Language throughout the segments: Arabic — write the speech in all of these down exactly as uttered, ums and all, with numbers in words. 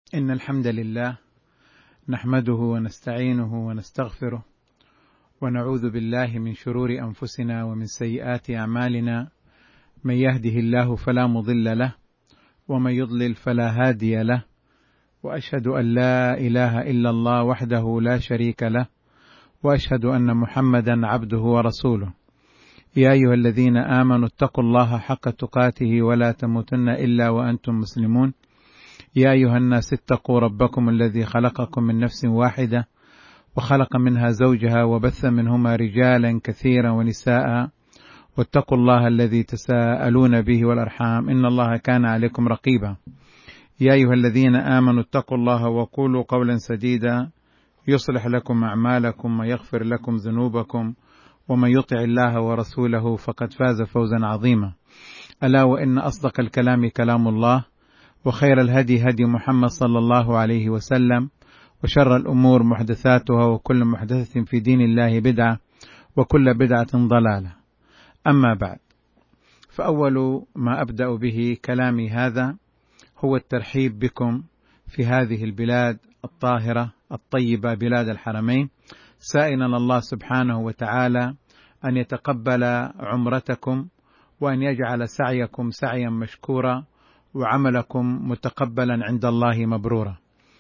إن الحمد لله نحمده ونستعينه ونستغفره ونعوذ بالله من شرور أنفسنا ومن سيئات أعمالنا، من يهده الله فلا مضل له ومن يضلل فلا هادي له، وأشهد أن لا إله إلا الله وحده لا شريك له، وأشهد أن محمدا عبده ورسوله. يا أيها الذين آمنوا اتقوا الله حق تقاته ولا تموتن إلا وأنتم مسلمون. يا أيها الناس اتقوا ربكم الذي خلقكم من نفس واحدة وخلق منها زوجها وبث منهما رجالا كثيرا ونساء، واتقوا الله الذي تساءلون به والأرحام إن الله كان عليكم رقيبا. يا أيها الذين آمنوا اتقوا الله وقولوا قولا سديدا يصلح لكم أعمالكم ويغفر لكم ذنوبكم، ومن يطع الله ورسوله فقد فاز فوزا عظيما. ألا وإن أصدق الكلام كلام الله، وخير الهدي هدي محمد صلى الله عليه وسلم، وشر الأمور محدثاتها، وكل محدثة في دين الله بدعة، وكل بدعة ضلالة. أما بعد، فأول ما أبدأ به كلامي هذا هو الترحيب بكم في هذه البلاد الطاهرة الطيبة، بلاد الحرمين، سائلا الله سبحانه وتعالى أن يتقبل عمرتكم، وأن يجعل سعيكم سعيا مشكورا، وعملكم متقبلا عند الله مبرورا.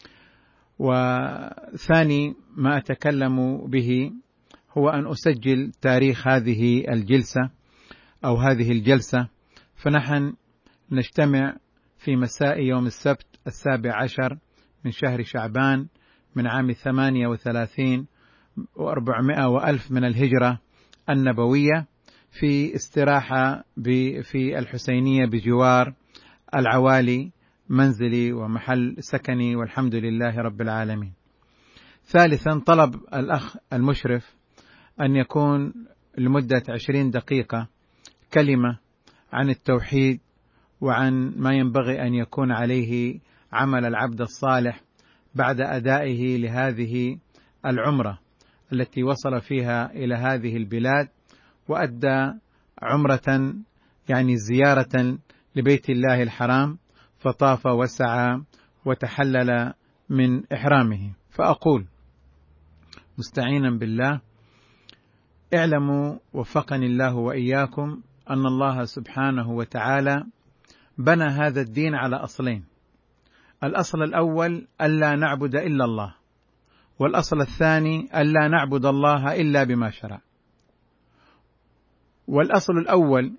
وثاني ما أتكلم به هو أن أسجل تاريخ هذه الجلسة أو هذه الجلسة. فنحن نجتمع في مساء يوم السبت السابع عشر من شهر شعبان من عام ثمانية وثلاثين وأربعمائة وألف من الهجرة النبوية، في استراحة في الحسينية بجوار العوالي، منزلي ومحل سكني، والحمد لله رب العالمين. ثالثا، طلب الأخ المشرف أن يكون لمدة عشرين دقيقة كلمة عن التوحيد، وعن ما ينبغي أن يكون عليه عمل العبد الصالح بعد أدائه لهذه العمرة التي وصل فيها إلى هذه البلاد، وأدى عمرة يعني زيارة لبيت الله الحرام، فطاف وسعى وتحلل من إحرامه. فأقول مستعينا بالله: اعلموا وفقني الله وإياكم أن الله سبحانه وتعالى بنى هذا الدين على أصلين. الأصل الأول ألا نعبد إلا الله، والأصل الثاني ألا نعبد الله إلا بما شرع. والأصل الأول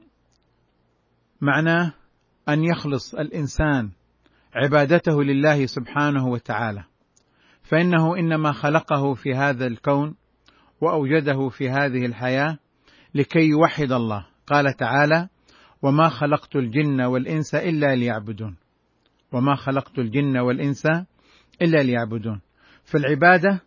معناه أن يخلص الإنسان عبادته لله سبحانه وتعالى، فإنه إنما خلقه في هذا الكون وأوجده في هذه الحياة لكي يوحد الله. قال تعالى: وما خلقت الجن والإنس إلا ليعبدون، وما خلقت الجن والإنس إلا ليعبدون. فالعبادة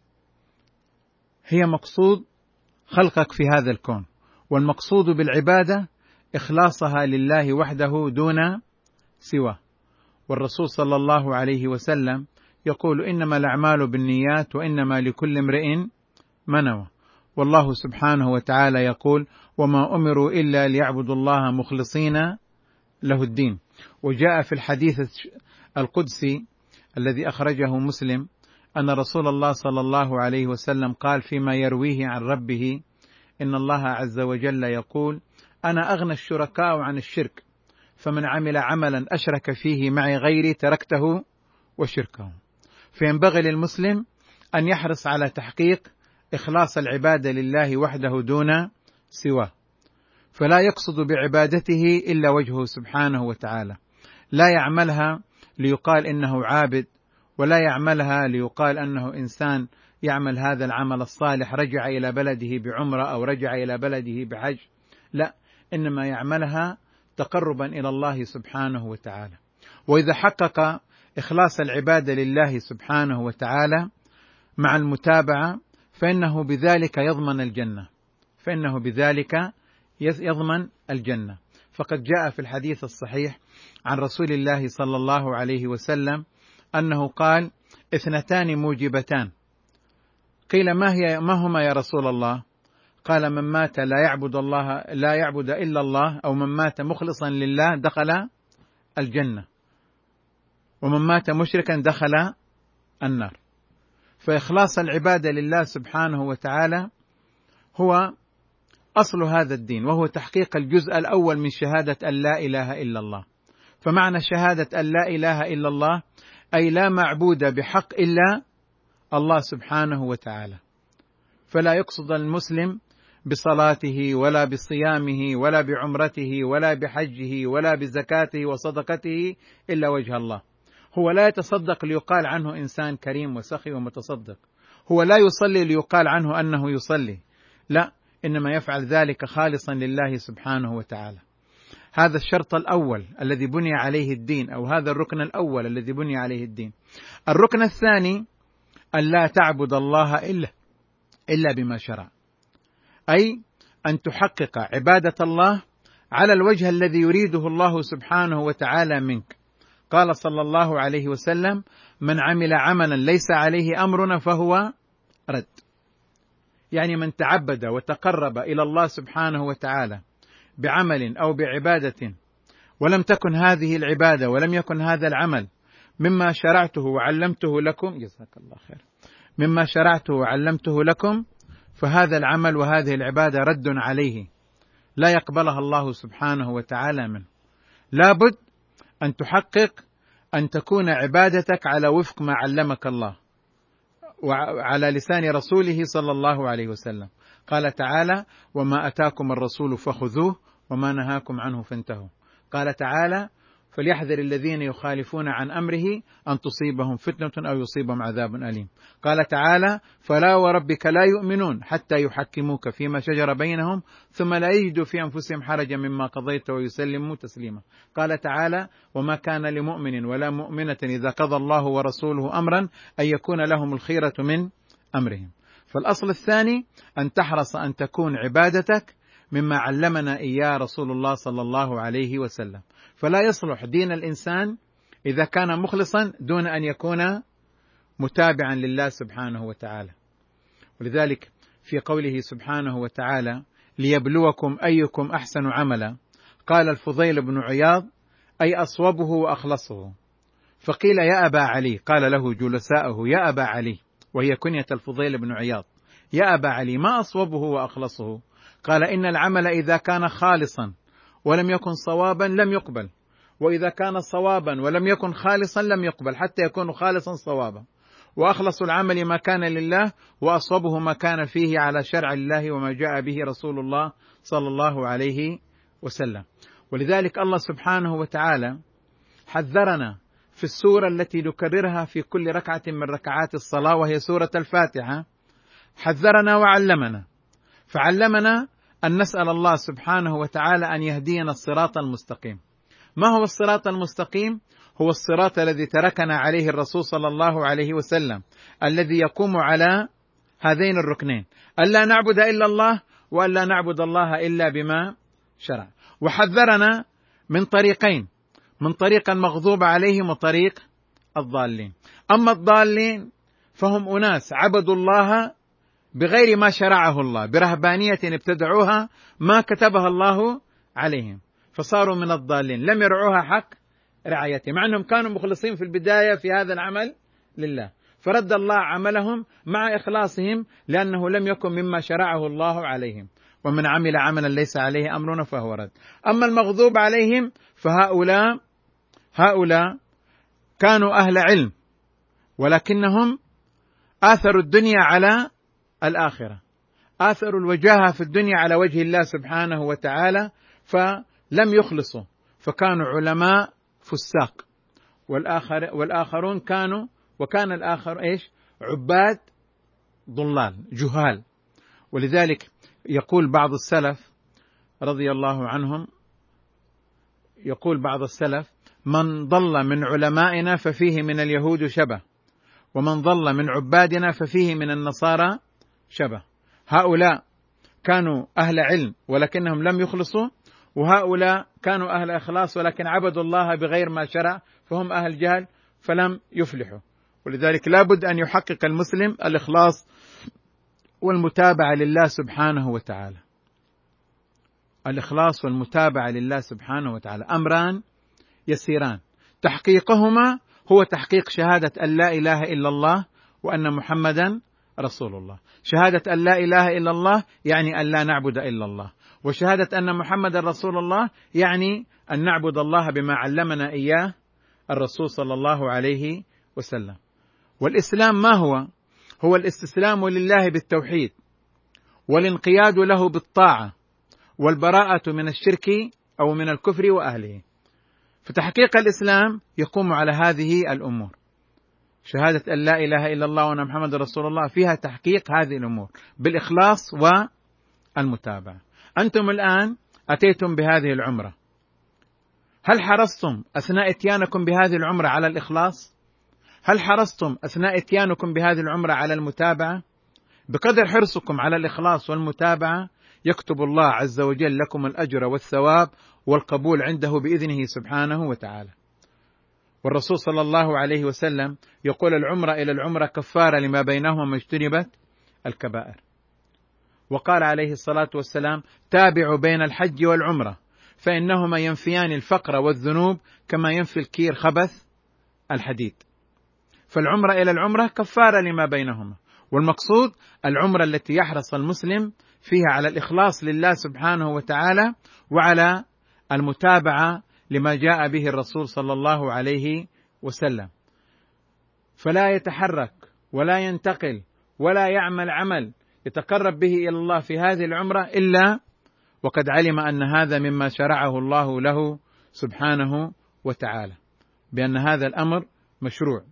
هي مقصود خلقك في هذا الكون، والمقصود بالعبادة إخلاصها لله وحده دون سواه. والرسول صلى الله عليه وسلم يقول: إنما الأعمال بالنيات وإنما لكل امرئ ما نوى. والله سبحانه وتعالى يقول: وما أمروا إلا ليعبدوا الله مخلصين له الدين. وجاء في الحديث القدسي الذي أخرجه مسلم أن رسول الله صلى الله عليه وسلم قال فيما يرويه عن ربه: إن الله عز وجل يقول: أنا أغنى الشركاء عن الشرك، فمن عمل عملا أشرك فيه معي غيري تركته وشركه. فينبغي للمسلم أن يحرص على تحقيق إخلاص العبادة لله وحده دون سواه، فلا يقصد بعبادته إلا وجهه سبحانه وتعالى، لا يعملها ليقال إنه عابد، ولا يعملها ليقال أنه إنسان يعمل هذا العمل الصالح رجع إلى بلده بعمرة أو رجع إلى بلده بحج، لا، إنما يعملها تقربا إلى الله سبحانه وتعالى. وإذا حقق إخلاص العبادة لله سبحانه وتعالى مع المتابعة، فإنه بذلك يضمن الجنة، فإنه بذلك يضمن الجنة. فقد جاء في الحديث الصحيح عن رسول الله صلى الله عليه وسلم أنه قال: اثنتان موجبتان. قيل: ما هي ما هما يا رسول الله؟ قال: من مات لا يعبد الله لا يعبد إلا الله، أو من مات مخلصا لله دخل الجنة. ومن مات مشركا دخل النار. فإخلاص العبادة لله سبحانه وتعالى هو أصل هذا الدين، وهو تحقيق الجزء الأول من شهادة أن لا إله إلا الله. فمعنى شهادة أن لا إله إلا الله أي لا معبود بحق إلا الله سبحانه وتعالى. فلا يقصد المسلم بصلاته ولا بصيامه ولا بعمرته ولا بحجه ولا بزكاته وصدقته إلا وجه الله. هو لا يتصدق ليقال عنه إنسان كريم وسخي ومتصدق، هو لا يصلي ليقال عنه أنه يصلي، لا، إنما يفعل ذلك خالصا لله سبحانه وتعالى. هذا الشرط الأول الذي بني عليه الدين، أو هذا الركن الأول الذي بني عليه الدين. الركن الثاني أن لا تعبد الله إلا إلا بما شرع، أي أن تحقق عبادة الله على الوجه الذي يريده الله سبحانه وتعالى منك. قال صلى الله عليه وسلم: من عمل عملا ليس عليه أمرنا فهو رد. يعني من تعبد وتقرب إلى الله سبحانه وتعالى بعمل أو بعبادة ولم تكن هذه العبادة ولم يكن هذا العمل مما شرعته وعلمته لكم، جزاك الله خير، مما شرعته وعلمته لكم، فهذا العمل وهذه العبادة رد عليه، لا يقبلها الله سبحانه وتعالى منه. لابد أن تحقق أن تكون عبادتك على وفق ما علمك الله وعلى لسان رسوله صلى الله عليه وسلم. قال تعالى: وما أتاكم الرسول فخذوه وما نهاكم عنه فانتهوا. قال تعالى: فليحذر الذين يخالفون عن أمره أن تصيبهم فتنة أو يصيبهم عذاب أليم. قال تعالى: فلا وربك لا يؤمنون حتى يحكموك فيما شجر بينهم ثم لا يجدوا في أنفسهم حرجا مما قضيت ويسلموا تسليما. قال تعالى: وما كان لمؤمن ولا مؤمنة إذا قضى الله ورسوله أمرا أن يكون لهم الخيرة من أمرهم. فالأصل الثاني أن تحرص أن تكون عبادتك مما علمنا إياه رسول الله صلى الله عليه وسلم. فلا يصلح دين الإنسان إذا كان مخلصا دون أن يكون متابعا لله سبحانه وتعالى. ولذلك في قوله سبحانه وتعالى: ليبلوكم أيكم أحسن عملا، قال الفضيل بن عياض: أي أصوبه وأخلصه. فقيل: يا أبا علي، قال له جلساءه: يا أبا علي، وهي كنية الفضيل بن عياض، يا أبا علي ما أصوبه وأخلصه؟ قال: إن العمل إذا كان خالصا ولم يكن صوابا لم يقبل، وإذا كان صوابا ولم يكن خالصا لم يقبل حتى يكون خالصا صوابا. وأخلص العمل ما كان لله، وأصوبه ما كان فيه على شرع الله وما جاء به رسول الله صلى الله عليه وسلم. ولذلك الله سبحانه وتعالى حذرنا في السورة التي نكررها في كل ركعة من ركعات الصلاة، وهي سورة الفاتحة، حذرنا وعلمنا. فعلمنا أن نسأل الله سبحانه وتعالى أن يهدينا الصراط المستقيم. ما هو الصراط المستقيم؟ هو الصراط الذي تركنا عليه الرسول صلى الله عليه وسلم، الذي يقوم على هذين الركنين: ألا نعبد إلا الله، وألا نعبد الله إلا بما شرع. وحذرنا من طريقين: من طريق المغضوب عليهم وطريق الضالين. أما الضالين فهم أناس عبدوا الله بغير ما شرعه الله، برهبانية ابتدعوها ما كتبها الله عليهم، فصاروا من الضالين، لم يرعوها حق رعايته، مع أنهم كانوا مخلصين في البداية في هذا العمل لله، فرد الله عملهم مع إخلاصهم لأنه لم يكن مما شرعه الله عليهم. ومن عمل عملا ليس عليه أمرنا فهو رد. أما المغضوب عليهم فهؤلاء هؤلاء كانوا أهل علم، ولكنهم آثروا الدنيا على الآخرة، آثروا الوجاهة في الدنيا على وجه الله سبحانه وتعالى، فلم يخلصوا، فكانوا علماء فساق، والآخر والآخرون كانوا وكان الآخر إيش؟ عباد ضلال جهال. ولذلك يقول بعض السلف رضي الله عنهم، يقول بعض السلف: من ضل من علمائنا ففيه من اليهود شبه، ومن ضل من عبادنا ففيه من النصارى شبه. هؤلاء كانوا أهل علم ولكنهم لم يخلصوا، وهؤلاء كانوا أهل إخلاص ولكن عبدوا الله بغير ما شرع، فهم أهل جهل فلم يفلحوا. ولذلك لا بد أن يحقق المسلم الإخلاص والمتابعة لله سبحانه وتعالى. الإخلاص والمتابعة لله سبحانه وتعالى أمران يسيران، تحقيقهما هو تحقيق شهادة أن لا إله إلا الله وأن محمدا رسول الله. شهادة أن لا إله إلا الله يعني أن لا نعبد إلا الله، وشهادة أن محمدا رسول الله يعني أن نعبد الله بما علمنا إياه الرسول صلى الله عليه وسلم. والإسلام ما هو؟ هو الاستسلام لله بالتوحيد، والانقياد له بالطاعة، والبراءة من الشرك أو من الكفر وأهله. فتحقيق الإسلام يقوم على هذه الأمور. شهادة أن لا إله إلا الله وأن محمد رسول الله فيها تحقيق هذه الأمور بالإخلاص والمتابعة. أنتم الآن أتيتم بهذه العمرة، هل حرصتم أثناء اتيانكم بهذه العمرة على الإخلاص؟ هل حرصتم أثناء اتيانكم بهذه العمرة على المتابعة؟ بقدر حرصكم على الإخلاص والمتابعة يكتب الله عز وجل لكم الأجر والثواب والقبول عنده بإذنه سبحانه وتعالى. والرسول صلى الله عليه وسلم يقول: العمرة إلى العمرة كفارة لما بينهما ما اجتنبت الكبائر. وقال عليه الصلاة والسلام: تابعوا بين الحج والعمرة فإنهما ينفيان الفقر والذنوب كما ينفي الكير خبث الحديد. فالعمرة إلى العمرة كفارة لما بينهما، والمقصود العمرة التي يحرص المسلم فيها على الإخلاص لله سبحانه وتعالى وعلى المتابعة لما جاء به الرسول صلى الله عليه وسلم، فلا يتحرك ولا ينتقل ولا يعمل عمل يتقرب به إلى الله في هذه العمرة إلا وقد علم أن هذا مما شرعه الله له سبحانه وتعالى، بأن هذا الأمر مشروع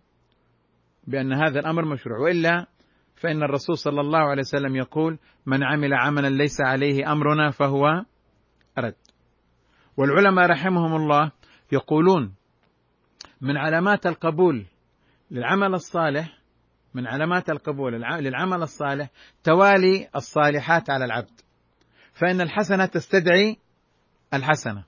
بأن هذا الأمر مشروع وإلا فإن الرسول صلى الله عليه وسلم يقول: من عمل عملا ليس عليه أمرنا فهو رد. والعلماء رحمهم الله يقولون: من علامات القبول للعمل الصالح من علامات القبول للعمل الصالح توالي الصالحات على العبد، فإن الحسنة تستدعي الحسنة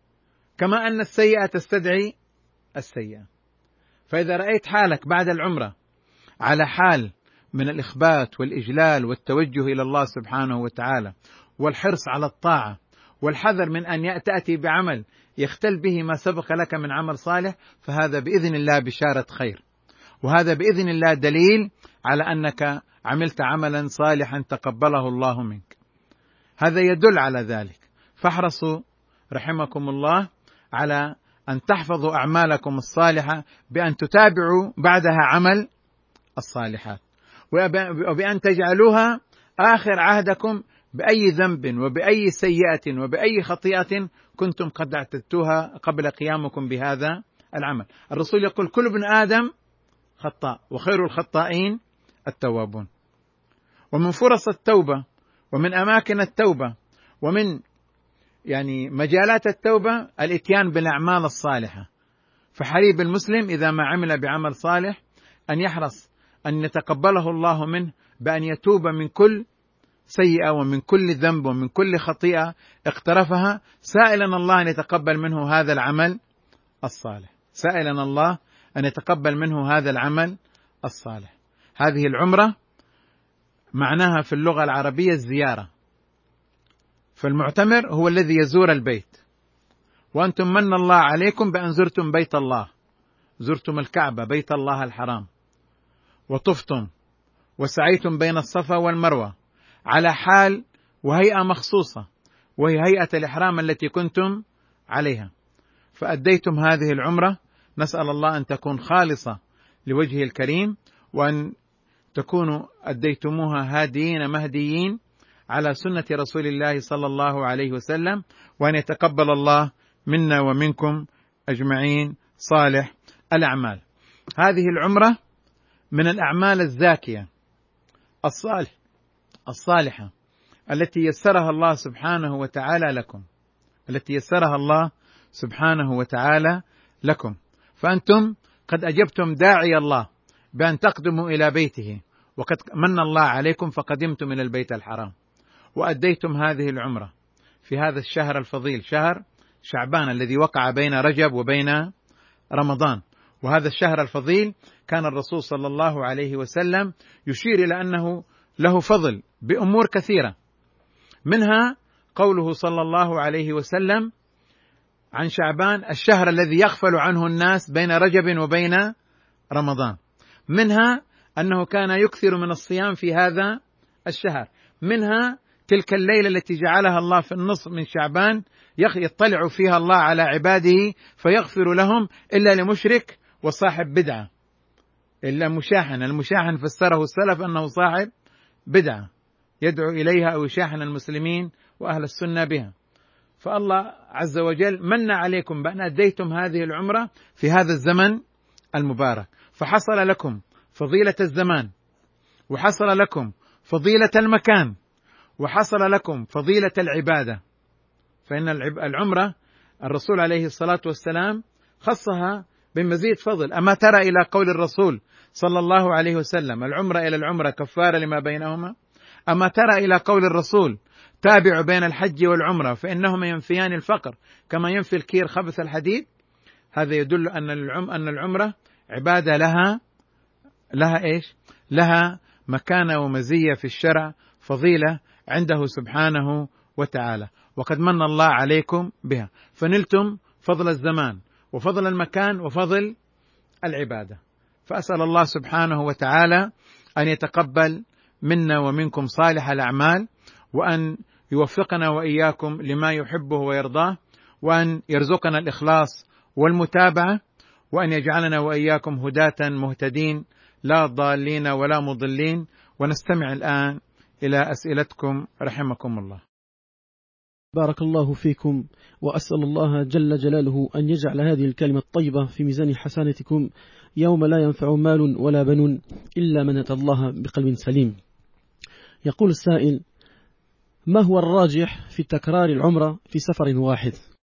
كما أن السيئة تستدعي السيئة. فإذا رأيت حالك بعد العمرة على حال من الإخبات والإجلال والتوجه إلى الله سبحانه وتعالى والحرص على الطاعة والحذر من أن تأتي بعمل يختل به ما سبق لك من عمل صالح، فهذا بإذن الله بشارة خير، وهذا بإذن الله دليل على أنك عملت عملا صالحا تقبله الله منك. هذا يدل على ذلك. فاحرصوا رحمكم الله على أن تحفظوا أعمالكم الصالحة بأن تتابعوا بعدها عمل الصالحات، وبأن تجعلوها آخر عهدكم بأي ذنب وبأي سيئة وبأي خطيئة كنتم قد اعتدتوها قبل قيامكم بهذا العمل. الرسول يقول: كل ابن آدم خطاء وخير الخطائين التوابون. ومن فرص التوبة ومن أماكن التوبة ومن يعني مجالات التوبة الاتيان بالأعمال الصالحة. فحري بالمسلم إذا ما عمل بعمل صالح أن يحرص أن يتقبله الله منه بأن يتوب من كل سيئة ومن كل ذنب ومن كل خطيئة اقترفها، سائلا الله أن يتقبل منه هذا العمل الصالح سائلا الله أن يتقبل منه هذا العمل الصالح. هذه العمرة معناها في اللغة العربية الزيارة، فالمعتمر هو الذي يزور البيت، وأنتم من الله عليكم بأن زرتم بيت الله، زرتم الكعبة بيت الله الحرام، وطفتم وسعيتم بين الصفا والمروة على حال وهيئة مخصوصة، وهي هيئة الإحرام التي كنتم عليها، فأديتم هذه العمرة. نسأل الله أن تكون خالصة لوجهه الكريم، وأن تكونوا أديتموها هاديين مهديين على سنة رسول الله صلى الله عليه وسلم، وأن يتقبل الله منا ومنكم أجمعين صالح الأعمال. هذه العمرة من الأعمال الزاكية الصالح الصالحة التي يسرها الله سبحانه وتعالى لكم التي يسرها الله سبحانه وتعالى لكم فأنتم قد أجبتم داعي الله بأن تقدموا إلى بيته، وقد من الله عليكم فقدمتم إلى البيت الحرام، وأديتم هذه العمرة في هذا الشهر الفضيل، شهر شعبان الذي وقع بين رجب وبين رمضان. وهذا الشهر الفضيل كان الرسول صلى الله عليه وسلم يشير إلى أنه له فضل بأمور كثيرة، منها قوله صلى الله عليه وسلم: عن شعبان الشهر الذي يغفل عنه الناس بين رجب وبين رمضان، منها أنه كان يكثر من الصيام في هذا الشهر، منها تلك الليلة التي جعلها الله في النصف من شعبان يطلع فيها الله على عباده فيغفر لهم إلا لمشرك وصاحب بدعة، إلا مشاحن. المشاحن فسره السلف أنه صاحب بدعة يدعو إليها أو يشاحن المسلمين وأهل السنة بها. فالله عز وجل من عليكم بأن أديتم هذه العمرة في هذا الزمن المبارك، فحصل لكم فضيلة الزمان، وحصل لكم فضيلة المكان، وحصل لكم فضيلة العبادة. فإن العمرة الرسول عليه الصلاة والسلام خصها بمزيد فضل. أما ترى إلى قول الرسول صلى الله عليه وسلم العمرة إلى العمرة كفارة لما بينهما؟ أما ترى إلى قول الرسول تابع بين الحج والعمرة فإنهما ينفيان الفقر كما ينفي الكير خبث الحديد؟ هذا يدل أن أن العمرة عبادة لها لها إيش؟ لها مكانة ومزية في الشرع، فضيلة عنده سبحانه وتعالى، وقد من الله عليكم بها، فنلتم فضل الزمان وفضل المكان وفضل العبادة. فأسأل الله سبحانه وتعالى أن يتقبل منا ومنكم صالح الأعمال، وأن يوفقنا وإياكم لما يحبه ويرضاه، وأن يرزقنا الإخلاص والمتابعة، وأن يجعلنا وإياكم هداة مهتدين لا ضالين ولا مضلين. ونستمع الآن إلى أسئلتكم رحمكم الله. بارك الله فيكم، وأسأل الله جل جلاله أن يجعل هذه الكلمة الطيبة في ميزان حسناتكم يوم لا ينفع مال ولا بنون إلا من أتى الله بقلب سليم. يقول السائل: ما هو الراجح في تكرار العمرة في سفر واحد؟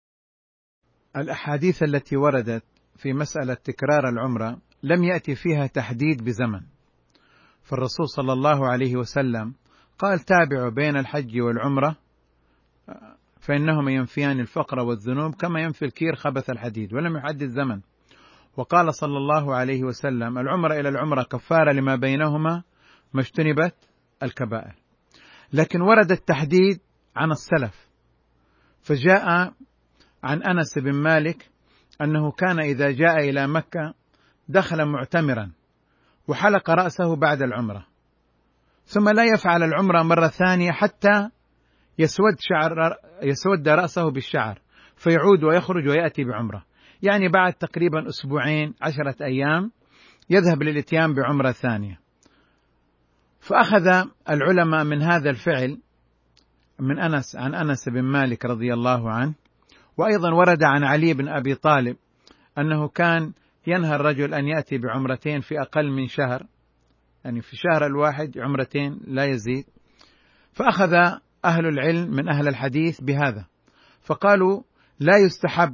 الأحاديث التي وردت في مسألة تكرار العمرة لم يأتي فيها تحديد بزمن، فالرسول صلى الله عليه وسلم قال: تابعوا بين الحج والعمرة فإنهما ينفيان الفقر والذنوب كما ينفي الكير خبث الحديد، ولم يحدد زمن. وقال صلى الله عليه وسلم: العمرة إلى العمرة كفارة لما بينهما ما اجتنبت الكبائر. لكن ورد التحديد عن السلف، فجاء عن أنس بن مالك أنه كان إذا جاء إلى مكة دخل معتمرا وحلق رأسه بعد العمرة، ثم لا يفعل العمرة مرة ثانية حتى يسود شعر يسود رأسه بالشعر، فيعود ويخرج ويأتي بعمرة، يعني بعد تقريبا أسبوعين عشرة أيام يذهب للإتيان بعمرة ثانية. فأخذ العلماء من هذا الفعل من أنس عن أنس بن مالك رضي الله عنه. وأيضا ورد عن علي بن أبي طالب أنه كان ينهى الرجل أن يأتي بعمرتين في أقل من شهر، يعني في شهر الواحد عمرتين لا يزيد. فأخذ أهل العلم من أهل الحديث بهذا، فقالوا: لا يستحب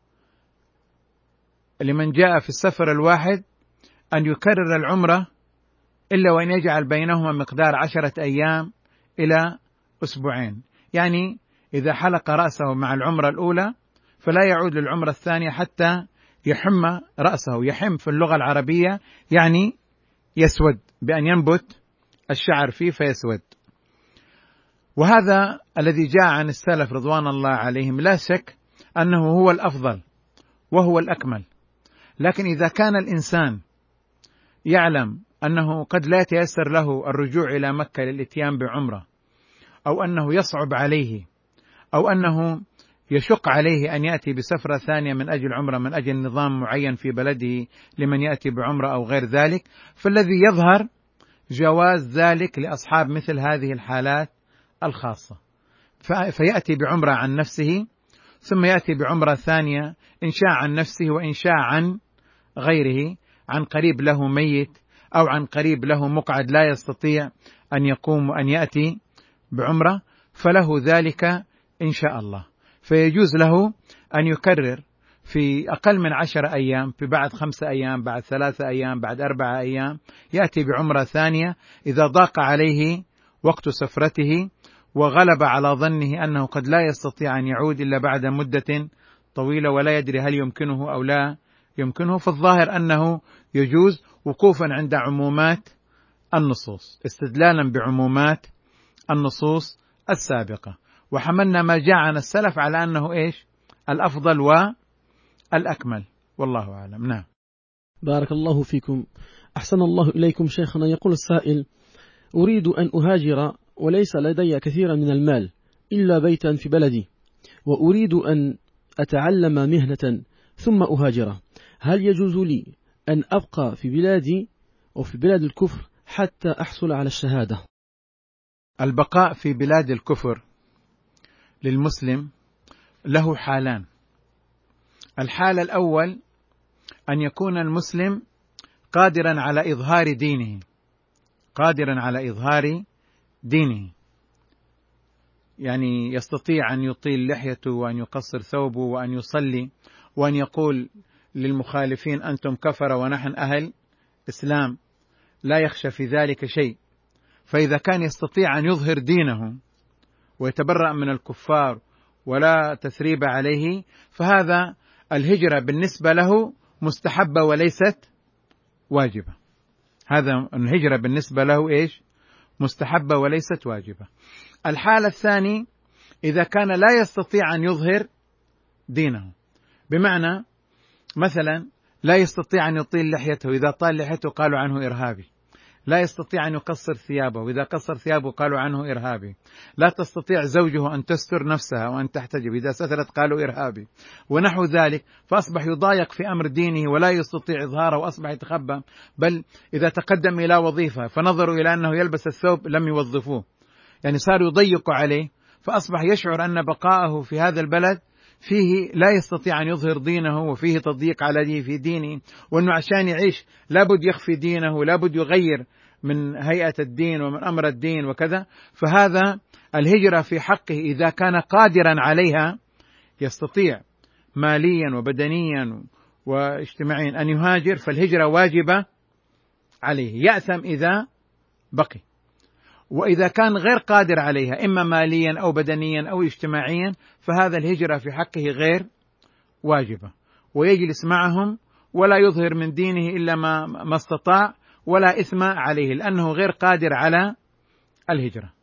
لمن جاء في السفر الواحد أن يكرر العمرة إلا وأن يجعل بينهما مقدار عشرة أيام إلى أسبوعين، يعني إذا حلق رأسه مع العمرة الأولى فلا يعود للعمرة الثانية حتى يحم رأسه. يحم في اللغة العربية يعني يسود، بأن ينبت الشعر فيه فيسود. وهذا الذي جاء عن السلف رضوان الله عليهم لا شك أنه هو الأفضل وهو الأكمل. لكن إذا كان الإنسان يعلم أنه قد لا يتيسر له الرجوع إلى مكة للإتيان بعمرة، أو أنه يصعب عليه، أو أنه يشق عليه أن يأتي بسفرة ثانية من أجل عمرة من أجل نظام معين في بلده لمن يأتي بعمرة أو غير ذلك، فالذي يظهر جواز ذلك لأصحاب مثل هذه الحالات الخاصة، فيأتي بعمرة عن نفسه ثم يأتي بعمرة ثانية إن شاء عن نفسه وإن شاء عن غيره، عن قريب له ميت أو عن قريب له مقعد لا يستطيع أن يقوم وأن يأتي بعمرة، فله ذلك إن شاء الله. فيجوز له أن يكرر في أقل من عشر أيام، في بعد خمسة أيام، بعد ثلاثة أيام، بعد أربعة أيام يأتي بعمرة ثانية إذا ضاق عليه وقت سفرته وغلب على ظنه أنه قد لا يستطيع أن يعود إلا بعد مدة طويلة ولا يدري هل يمكنه أو لا يمكنه. فالظاهر أنه يجوز وقوفا عند عمومات النصوص، استدلالا بعمومات النصوص السابقة. وحملنا ما جاء عن السلف على أنه إيش؟ الأفضل والأكمل، والله أعلم. نعم. بارك الله فيكم. أحسن الله إليكم شيخنا. يقول السائل: أريد أن أهاجر وليس لدي كثيرا من المال إلا بيتا في بلدي، وأريد أن أتعلم مهنة ثم أهاجر، هل يجوز لي أن أبقى في بلادي أو في بلاد الكفر حتى أحصل على الشهادة؟ البقاء في بلاد الكفر للمسلم له حالان. الحال الأول أن يكون المسلم قادرا على إظهار دينه، قادرا على إظهار دينه، يعني يستطيع أن يطيل لحيته وأن يقصر ثوبه وأن يصلي وأن يقول للمخالفين أنتم كفر ونحن أهل إسلام، لا يخشى في ذلك شيء. فإذا كان يستطيع أن يظهر دينه ويتبرأ من الكفار ولا تثريب عليه، فهذا الهجرة بالنسبة له مستحبة وليست واجبة. هذا الهجرة بالنسبة له إيش؟ مستحبة وليست واجبة. الحالة الثانية إذا كان لا يستطيع أن يظهر دينه، بمعنى مثلا لا يستطيع أن يطيل لحيته، إذا طال لحيته قالوا عنه إرهابي، لا يستطيع أن يقصر ثيابه، وإذا قصر ثيابه قالوا عنه إرهابي، لا تستطيع زوجه أن تستر نفسها وأن تحتجب، إذا سترت قالوا إرهابي، ونحو ذلك. فأصبح يضايق في أمر دينه ولا يستطيع إظهاره وأصبح يتخبى، بل إذا تقدم إلى وظيفة فنظروا إلى أنه يلبس الثوب لم يوظفوه، يعني صاروا يضيقوا عليه، فأصبح يشعر أن بقاءه في هذا البلد فيه لا يستطيع أن يظهر دينه وفيه تضييق عليه في دينه، وأنه عشان يعيش لابد يخفي دينه، لابد يغير من هيئة الدين ومن أمر الدين وكذا. فهذا الهجرة في حقه إذا كان قادرا عليها، يستطيع ماليا وبدنيا واجتماعيا أن يهاجر، فالهجرة واجبة عليه، يأثم إذا بقي. وإذا كان غير قادر عليها إما ماليا أو بدنيا أو اجتماعيا، فهذا الهجرة في حقه غير واجبة، ويجلس معهم ولا يظهر من دينه إلا ما ما استطاع، ولا إثم عليه لأنه غير قادر على الهجرة.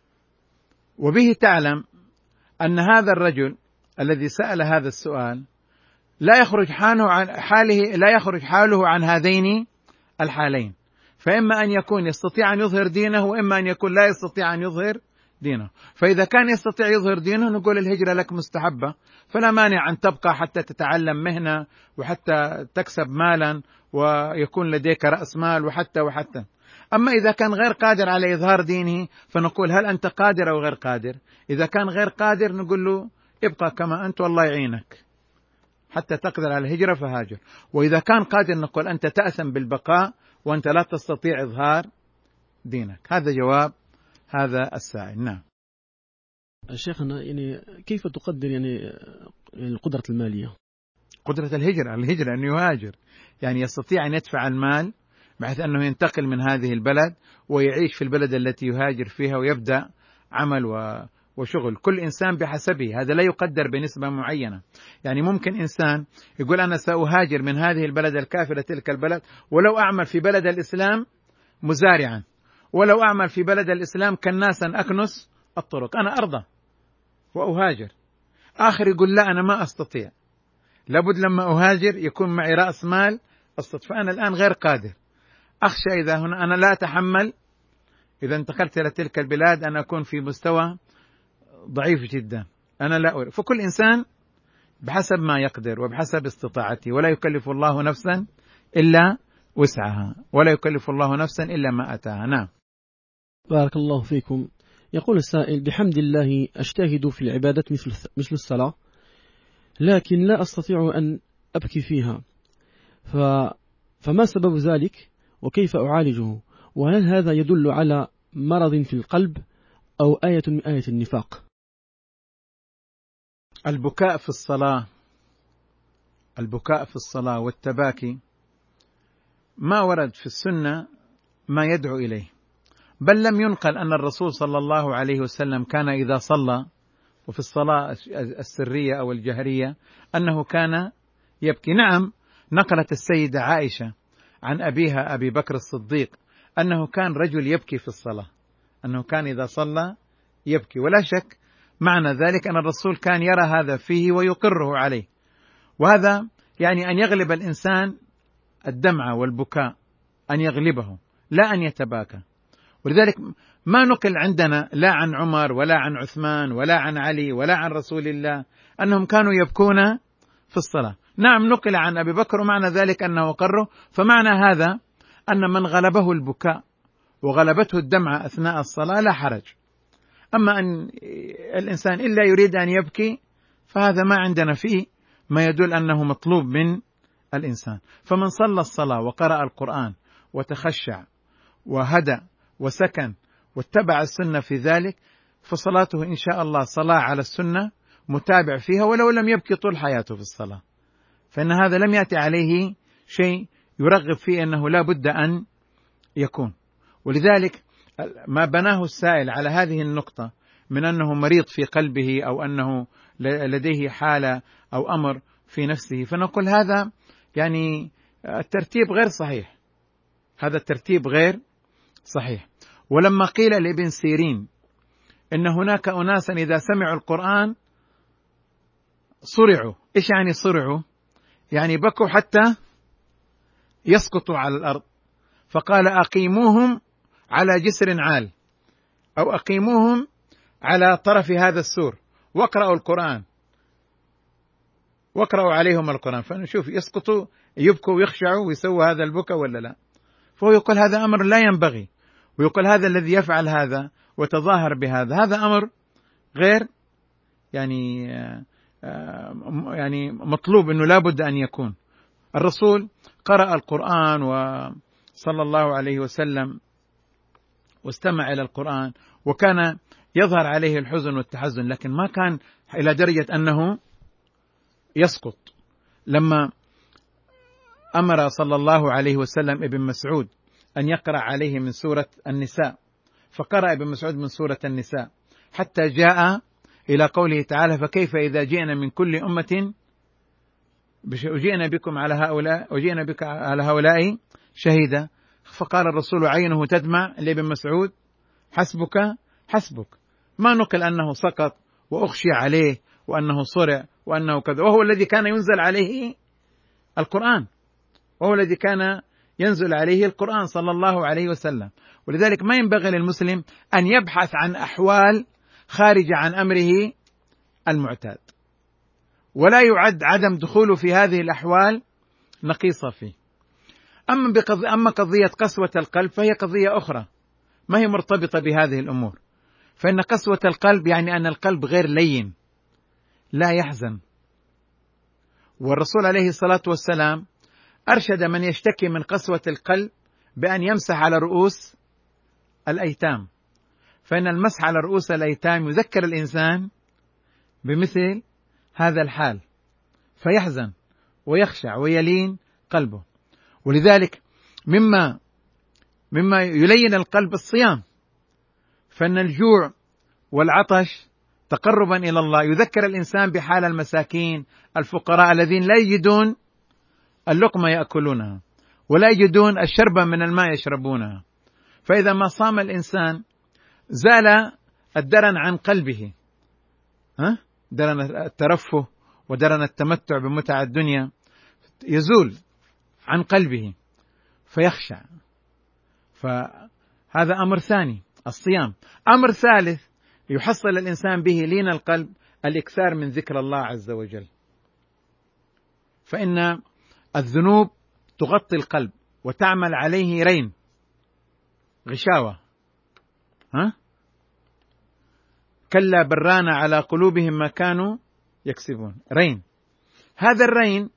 وبه تعلم أن هذا الرجل الذي سأل هذا السؤال لا يخرج حاله عن حاله لا يخرج حاله عن هذين الحالين، فإما أن يكون يستطيع أن يظهر دينه، وإما أن يكون لا يستطيع أن يظهر دينه. فإذا كان يستطيع يظهر دينه نقول الهجرة لك مستحبة، فلا مانع أن تبقى حتى تتعلم مهنة وحتى تكسب مالا ويكون لديك رأس مال وحتى وحتى. أما إذا كان غير قادر على إظهار دينه فنقول هل أنت قادر أو غير قادر؟ إذا كان غير قادر نقول له ابقى كما أنت والله يعينك حتى تقدر على الهجرة فهاجر. وإذا كان قادر نقول أنت تأثم بالبقاء وأنت لا تستطيع إظهار دينك. هذا جواب هذا السائل. نعم. شيخنا، يعني كيف تقدر يعني القدرة المالية؟ قدرة الهجرة، الهجرة أن يهاجر، يعني يستطيع أن يدفع المال بحيث أنه ينتقل من هذه البلد ويعيش في البلد التي يهاجر فيها ويبدأ عمل وشغل. كل إنسان بحسبه، هذا لا يقدر بنسبة معينة. يعني ممكن إنسان يقول أنا سأهاجر من هذه البلد الكافرة تلك البلد ولو أعمل في بلد الإسلام مزارعا، ولو أعمل في بلد الإسلام كناسا أكنس الطرق، أنا أرضى وأهاجر. آخر يقول لا أنا ما أستطيع، لابد لما أهاجر يكون معي رأس مال أستطيع، فأنا الآن غير قادر، أخشى إذا هنا أنا لا أتحمل إذا انتقلت إلى تلك البلاد أن أكون في مستوى ضعيف جدا، أنا لا أريد. فكل إنسان بحسب ما يقدر وبحسب استطاعته، ولا يكلف الله نفسا إلا وسعها، ولا يكلف الله نفسا إلا ما أتاها. نعم. بارك الله فيكم. يقول السائل: بحمد الله أجتهد في العبادات مثل مثل الصلاة، لكن لا أستطيع أن أبكي فيها، ف... فما سبب ذلك وكيف أعالجه؟ وهل هذا يدل على مرض في القلب أو آية من آية النفاق؟ البكاء في الصلاة البكاء في الصلاة والتباكي ما ورد في السنة ما يدعو إليه، بل لم ينقل أن الرسول صلى الله عليه وسلم كان إذا صلى وفي الصلاة السرية أو الجهرية أنه كان يبكي. نعم، نقلت السيدة عائشة عن أبيها أبي بكر الصديق أنه كان رجل يبكي في الصلاة، أنه كان إذا صلى يبكي، ولا شك معنى ذلك أن الرسول كان يرى هذا فيه ويقره عليه، وهذا يعني أن يغلب الإنسان الدمع والبكاء، أن يغلبه لا أن يتباكى. ولذلك ما نقل عندنا لا عن عمر ولا عن عثمان ولا عن علي ولا عن رسول الله أنهم كانوا يبكون في الصلاة. نعم نقل عن أبي بكر ومعنى ذلك أنه قره، فمعنى هذا أن من غلبه البكاء وغلبته الدمعة أثناء الصلاة لا حرج. أما أن الإنسان إلا يريد أن يبكي فهذا ما عندنا فيه ما يدل أنه مطلوب من الإنسان. فمن صلى الصلاة وقرأ القرآن وتخشع وهدى وسكن واتبع السنة في ذلك فصلاته إن شاء الله صلاة على السنة متابع فيها ولو لم يبكي طول حياته في الصلاة، فإن هذا لم يأتي عليه شيء يرغب فيه أنه لا بد أن يكون. ولذلك ما بناه السائل على هذه النقطة من أنه مريض في قلبه أو أنه لديه حالة أو أمر في نفسه، فنقول هذا يعني الترتيب غير صحيح، هذا الترتيب غير صحيح. ولما قيل لابن سيرين إن هناك أناسا إذا سمعوا القرآن صرعوا، إيش يعني صرعوا؟ يعني بكوا حتى يسقطوا على الأرض، فقال أقيموهم على جسر عال أو أقيموهم على طرف هذا السور واقرأوا القرآن، واقرأوا عليهم القرآن، فنشوف يسقطوا يبكوا ويخشعوا ويسووا هذا البكاء ولا لا. فهو يقول هذا أمر لا ينبغي، ويقول هذا الذي يفعل هذا وتظاهر بهذا هذا أمر غير يعني يعني مطلوب، أنه لا بد أن يكون. الرسول قرأ القرآن وصلى الله عليه وسلم واستمع إلى القرآن وكان يظهر عليه الحزن والتحزن، لكن ما كان إلى درجة أنه يسقط. لما أمر صلى الله عليه وسلم ابن مسعود أن يقرأ عليه من سورة النساء، فقرأ ابن مسعود من سورة النساء حتى جاء إلى قوله تعالى فكيف إذا جئنا من كل أمة وجئنا بكم على هؤلاء وجئنا بك على هؤلاء شهيدا، فقال الرسول عينه تدمع لابن مسعود حسبك حسبك، ما نقل أنه سقط وأخشي عليه وأنه صرع وأنه كذا، وهو الذي كان ينزل عليه القرآن، وهو الذي كان ينزل عليه القرآن صلى الله عليه وسلم. ولذلك ما ينبغي للمسلم أن يبحث عن أحوال خارجة عن أمره المعتاد، ولا يعد عدم دخوله في هذه الأحوال نقيصة فيه. أما, بقض... أما قضية قسوة القلب فهي قضية أخرى ما هي مرتبطة بهذه الأمور، فإن قسوة القلب يعني أن القلب غير لين لا يحزن. والرسول عليه الصلاة والسلام أرشد من يشتكي من قسوة القلب بأن يمسح على رؤوس الأيتام، فإن المسح على رؤوس الأيتام يذكر الإنسان بمثل هذا الحال فيحزن ويخشع ويلين قلبه. ولذلك مما مما يلين القلب الصيام، فإن الجوع والعطش تقربا إلى الله يذكر الإنسان بحال المساكين الفقراء الذين لا يجدون اللقمة يأكلونها ولا يجدون الشربة من الماء يشربونها. فإذا ما صام الإنسان زال الدرن عن قلبه، ها؟ درن الترفه ودرن التمتع بمتع الدنيا يزول عن قلبه فيخشع. فهذا أمر ثاني الصيام. أمر ثالث يحصل الإنسان به لين القلب الإكثار من ذكر الله عز وجل، فإن الذنوب تغطي القلب وتعمل عليه رين غشاوة، ها؟ كلا بران على قلوبهم ما كانوا يكسبون، رين. هذا الرين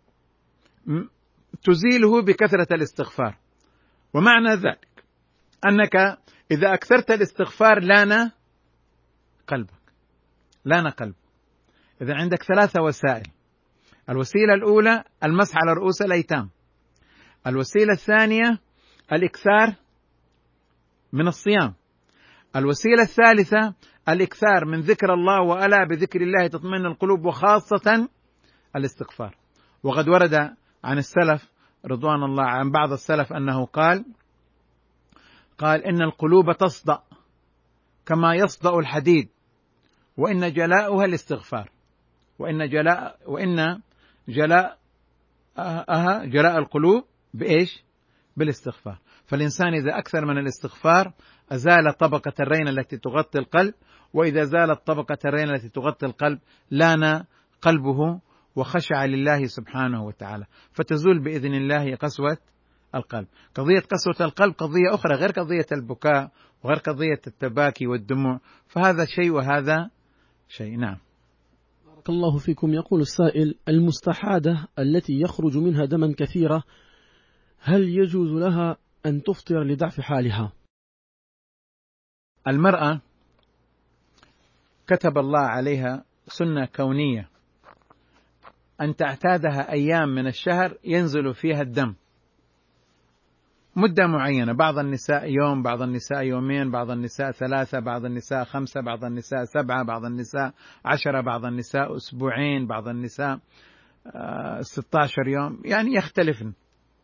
تزيله بكثرة الاستغفار، ومعنى ذلك أنك إذا أكثرت الاستغفار لان قلبك لان قلبك. إذا عندك ثلاثة وسائل: الوسيلة الأولى المسح على رؤوس الأيتام، الوسيلة الثانية الإكثار من الصيام، الوسيلة الثالثة الإكثار من ذكر الله، وألا بذكر الله تطمئن القلوب، وخاصة الاستغفار. وقد ورد عن السلف رضوان الله عن بعض السلف أنه قال قال إن القلوب تصدأ كما يصدأ الحديد وإن جلاؤها الاستغفار، وإن جلاء وإن جلاء أها جلاء القلوب بإيش؟ بالاستغفار. فالإنسان إذا أكثر من الاستغفار أزال طبقة الرين التي تغطي القلب، وإذا زالت طبقة الرين التي تغطي القلب لان قلبه وخشع لله سبحانه وتعالى، فتزول بإذن الله قسوة القلب. قضية قسوة القلب قضية أخرى غير قضية البكاء وغير قضية التباكي والدموع، فهذا شيء وهذا شيء. نعم. بارك الله فيكم. يقول السائل: المستحاضة التي يخرج منها دما كثيرا هل يجوز لها أن تفطر لضعف حالها؟ المرأة كتب الله عليها سنة كونية أن تعتادها أيام من الشهر ينزل فيها الدم مدة معينة، بعض النساء يوم، بعض النساء يومين، بعض النساء ثلاثة، بعض النساء خمسة، بعض النساء سبعة، بعض النساء عشرة، بعض النساء أسبوعين، بعض النساء ستة عشر يوم، يعني يختلفن.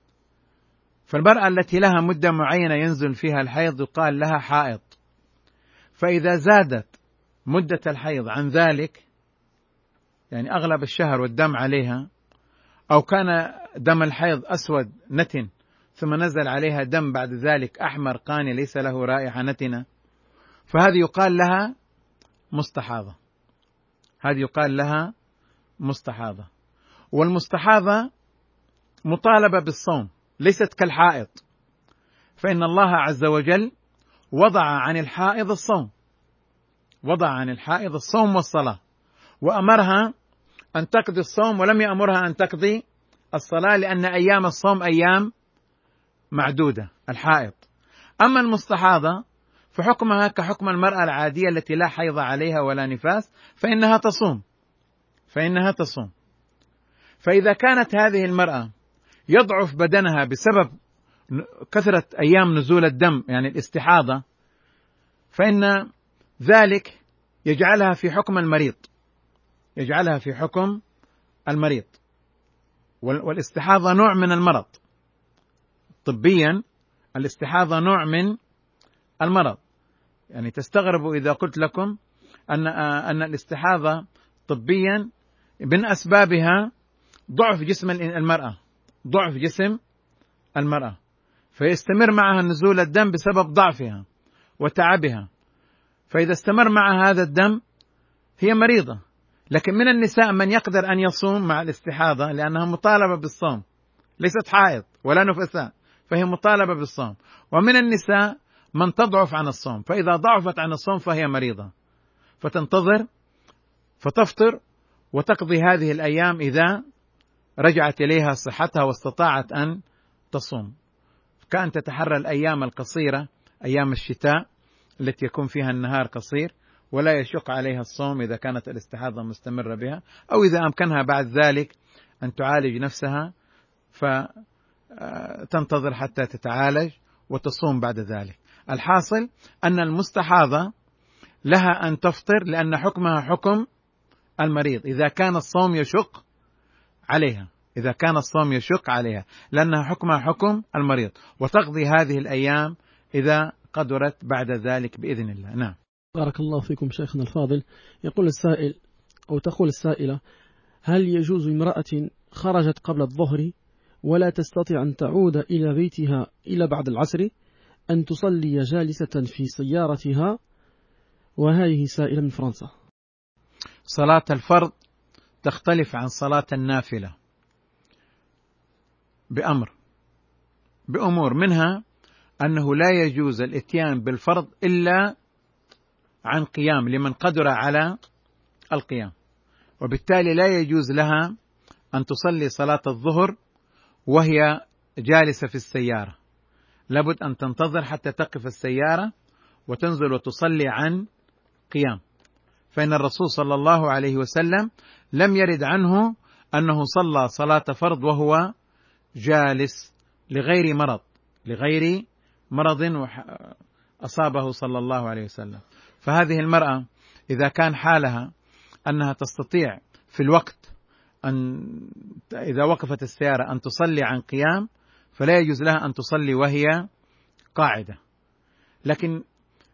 فالمرأة التي لها مدة معينة ينزل فيها الحيض يقال لها حائض. فإذا زادت مدة الحيض عن ذلك، يعني أغلب الشهر والدم عليها، أو كان دم الحيض أسود نتن ثم نزل عليها دم بعد ذلك أحمر قاني ليس له رائحة نتنة، فهذه يقال لها مستحاضة. هذه يقال لها مستحاضة. والمستحاضة مطالبة بالصوم، ليست كالحائض، فإن الله عز وجل وضع عن الحائض الصوم، وضع عن الحائض الصوم والصلاة، وأمرها أن تقضي الصوم ولم يأمرها أن تقضي الصلاة، لأن أيام الصوم أيام معدودة الحائض. أما المستحاضة فحكمها كحكم المرأة العادية التي لا حيض عليها ولا نفاس، فإنها تصوم فإنها تصوم فإذا كانت هذه المرأة يضعف بدنها بسبب كثرة أيام نزول الدم، يعني الاستحاضة، فإن ذلك يجعلها في حكم المريض يجعلها في حكم المريض والاستحاضة نوع من المرض طبيا. الاستحاضة نوع من المرض، يعني تستغربوا إذا قلت لكم أن أن الاستحاضة طبيا من أسبابها ضعف جسم المرأة ضعف جسم المرأة فيستمر معها نزول الدم بسبب ضعفها وتعبها. فإذا استمر معها هذا الدم هي مريضة. لكن من النساء من يقدر أن يصوم مع الاستحاضة لأنها مطالبة بالصوم، ليست حائض ولا نفساء، فهي مطالبة بالصوم. ومن النساء من تضعف عن الصوم، فإذا ضعفت عن الصوم فهي مريضة، فتنتظر فتفطر وتقضي هذه الأيام إذا رجعت إليها صحتها واستطاعت أن تصوم. كأن تتحرى الأيام القصيرة، أيام الشتاء التي يكون فيها النهار قصير ولا يشق عليها الصوم إذا كانت الاستحاضة مستمرة بها، أو إذا أمكنها بعد ذلك أن تعالج نفسها فتنتظر حتى تتعالج وتصوم بعد ذلك. الحاصل أن المستحاضة لها أن تفطر لأن حكمها حكم المريض إذا كان الصوم يشق عليها إذا كان الصوم يشق عليها لأنها حكمها حكم المريض، وتقضي هذه الأيام إذا قدرت بعد ذلك بإذن الله. نعم. بارك الله فيكم شيخنا الفاضل. يقول السائل أو تقول السائلة: هل يجوز امرأة خرجت قبل الظهر ولا تستطيع أن تعود إلى بيتها إلا بعد العصر أن تصلي جالسة في سيارتها، وهذه سائلة من فرنسا؟ صلاة الفرض تختلف عن صلاة النافلة بأمر بأمور منها أنه لا يجوز الإتيان بالفرض إلا عن قيام لمن قدر على القيام، وبالتالي لا يجوز لها أن تصلي صلاة الظهر وهي جالسة في السيارة، لابد أن تنتظر حتى تقف السيارة وتنزل وتصلي عن قيام. فإن الرسول صلى الله عليه وسلم لم يرد عنه أنه صلى صلاة فرض وهو جالس لغير مرض لغير مرض أصابه صلى الله عليه وسلم. فهذه المرأة إذا كان حالها أنها تستطيع في الوقت أن إذا وقفت السيارة أن تصلي عن قيام، فلا يجوز لها أن تصلي وهي قاعدة. لكن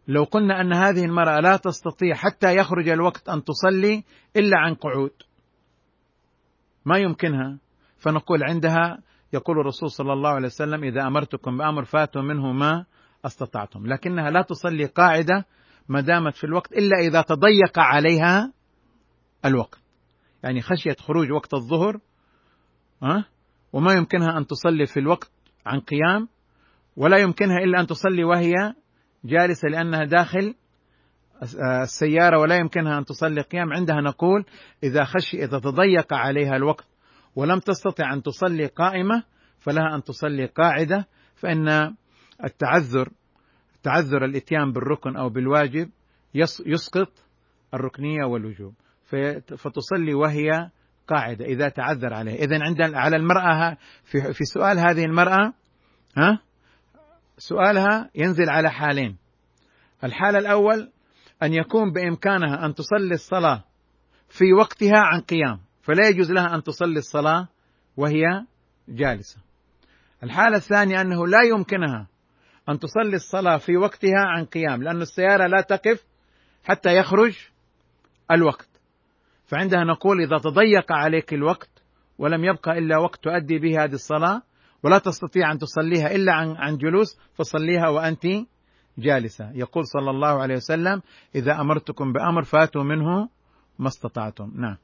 لو قلنا أن هذه المرأة لا تستطيع حتى يخرج الوقت أن تصلي إلا عن قعود، ما يمكنها، فنقول عندها يقول الرسول صلى الله عليه وسلم: إذا أمرتكم بأمر فاتوا منه ما استطعتم، لكنها لا تصلي قاعدة ما دامت في الوقت إلا إذا تضيق عليها الوقت، يعني خشية خروج وقت الظهر أه؟ وما يمكنها أن تصلي في الوقت عن قيام، ولا يمكنها إلا أن تصلي وهي جالسة لأنها داخل السيارة، ولا يمكنها أن تصلي قيام. عندها نقول إذا خشي إذا تضيق عليها الوقت ولم تستطع أن تصلي قائمة فلها أن تصلي قاعدة، فإن التعذر تعذر الإتيان بالركن أو بالواجب يسقط الركنية والوجوب، فتصلي وهي قاعدة إذا تعذر عليها. إذن عند على المرأة في في سؤال هذه المرأة ها سؤالها ينزل على حالين. الحالة الأول أن يكون بإمكانها أن تصلي الصلاة في وقتها عن قيام، فلا يجوز لها أن تصلي الصلاة وهي جالسة. الحالة الثانية أنه لا يمكنها أن تصلي الصلاة في وقتها عن قيام، لأن السيارة لا تقف حتى يخرج الوقت، فعندها نقول إذا تضيق عليك الوقت ولم يبقى إلا وقت تؤدي به هذه الصلاة ولا تستطيع أن تصليها إلا عن عن جلوس، فصليها وأنت جالسة. يقول صلى الله عليه وسلم: إذا أمرتكم بأمر فاتوا منه ما استطعتم. نعم.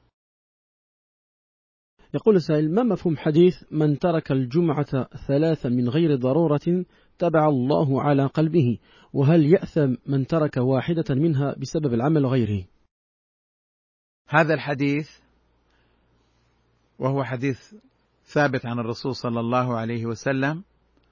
يقول السائل: ما مفهوم حديث من ترك الجمعة ثلاثا من غير ضرورة تبع الله على قلبه، وهل يأثم من ترك واحدة منها بسبب العمل غيره؟ هذا الحديث وهو حديث ثابت عن الرسول صلى الله عليه وسلم،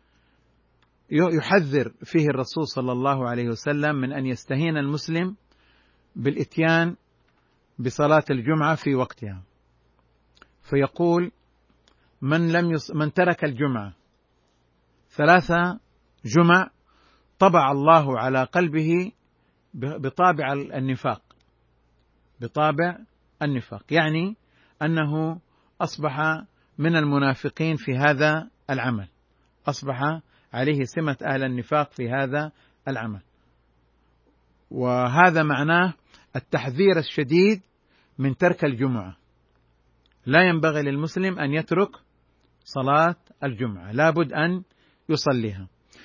يحذر فيه الرسول صلى الله عليه وسلم من أن يستهين المسلم بالإتيان بصلاة الجمعة في وقتها، فيقول: من لم يص... من ترك الجمعة ثلاثة جمع طبع الله على قلبه بطابع النفاق، بطابع النفاق، يعني أنه أصبح من المنافقين في هذا العمل، أصبح عليه سمة أهل النفاق في هذا العمل. وهذا معناه التحذير الشديد من ترك الجمعة. لا ينبغي للمسلم أن يترك صلاة الجمعة، لابد أن يصليها.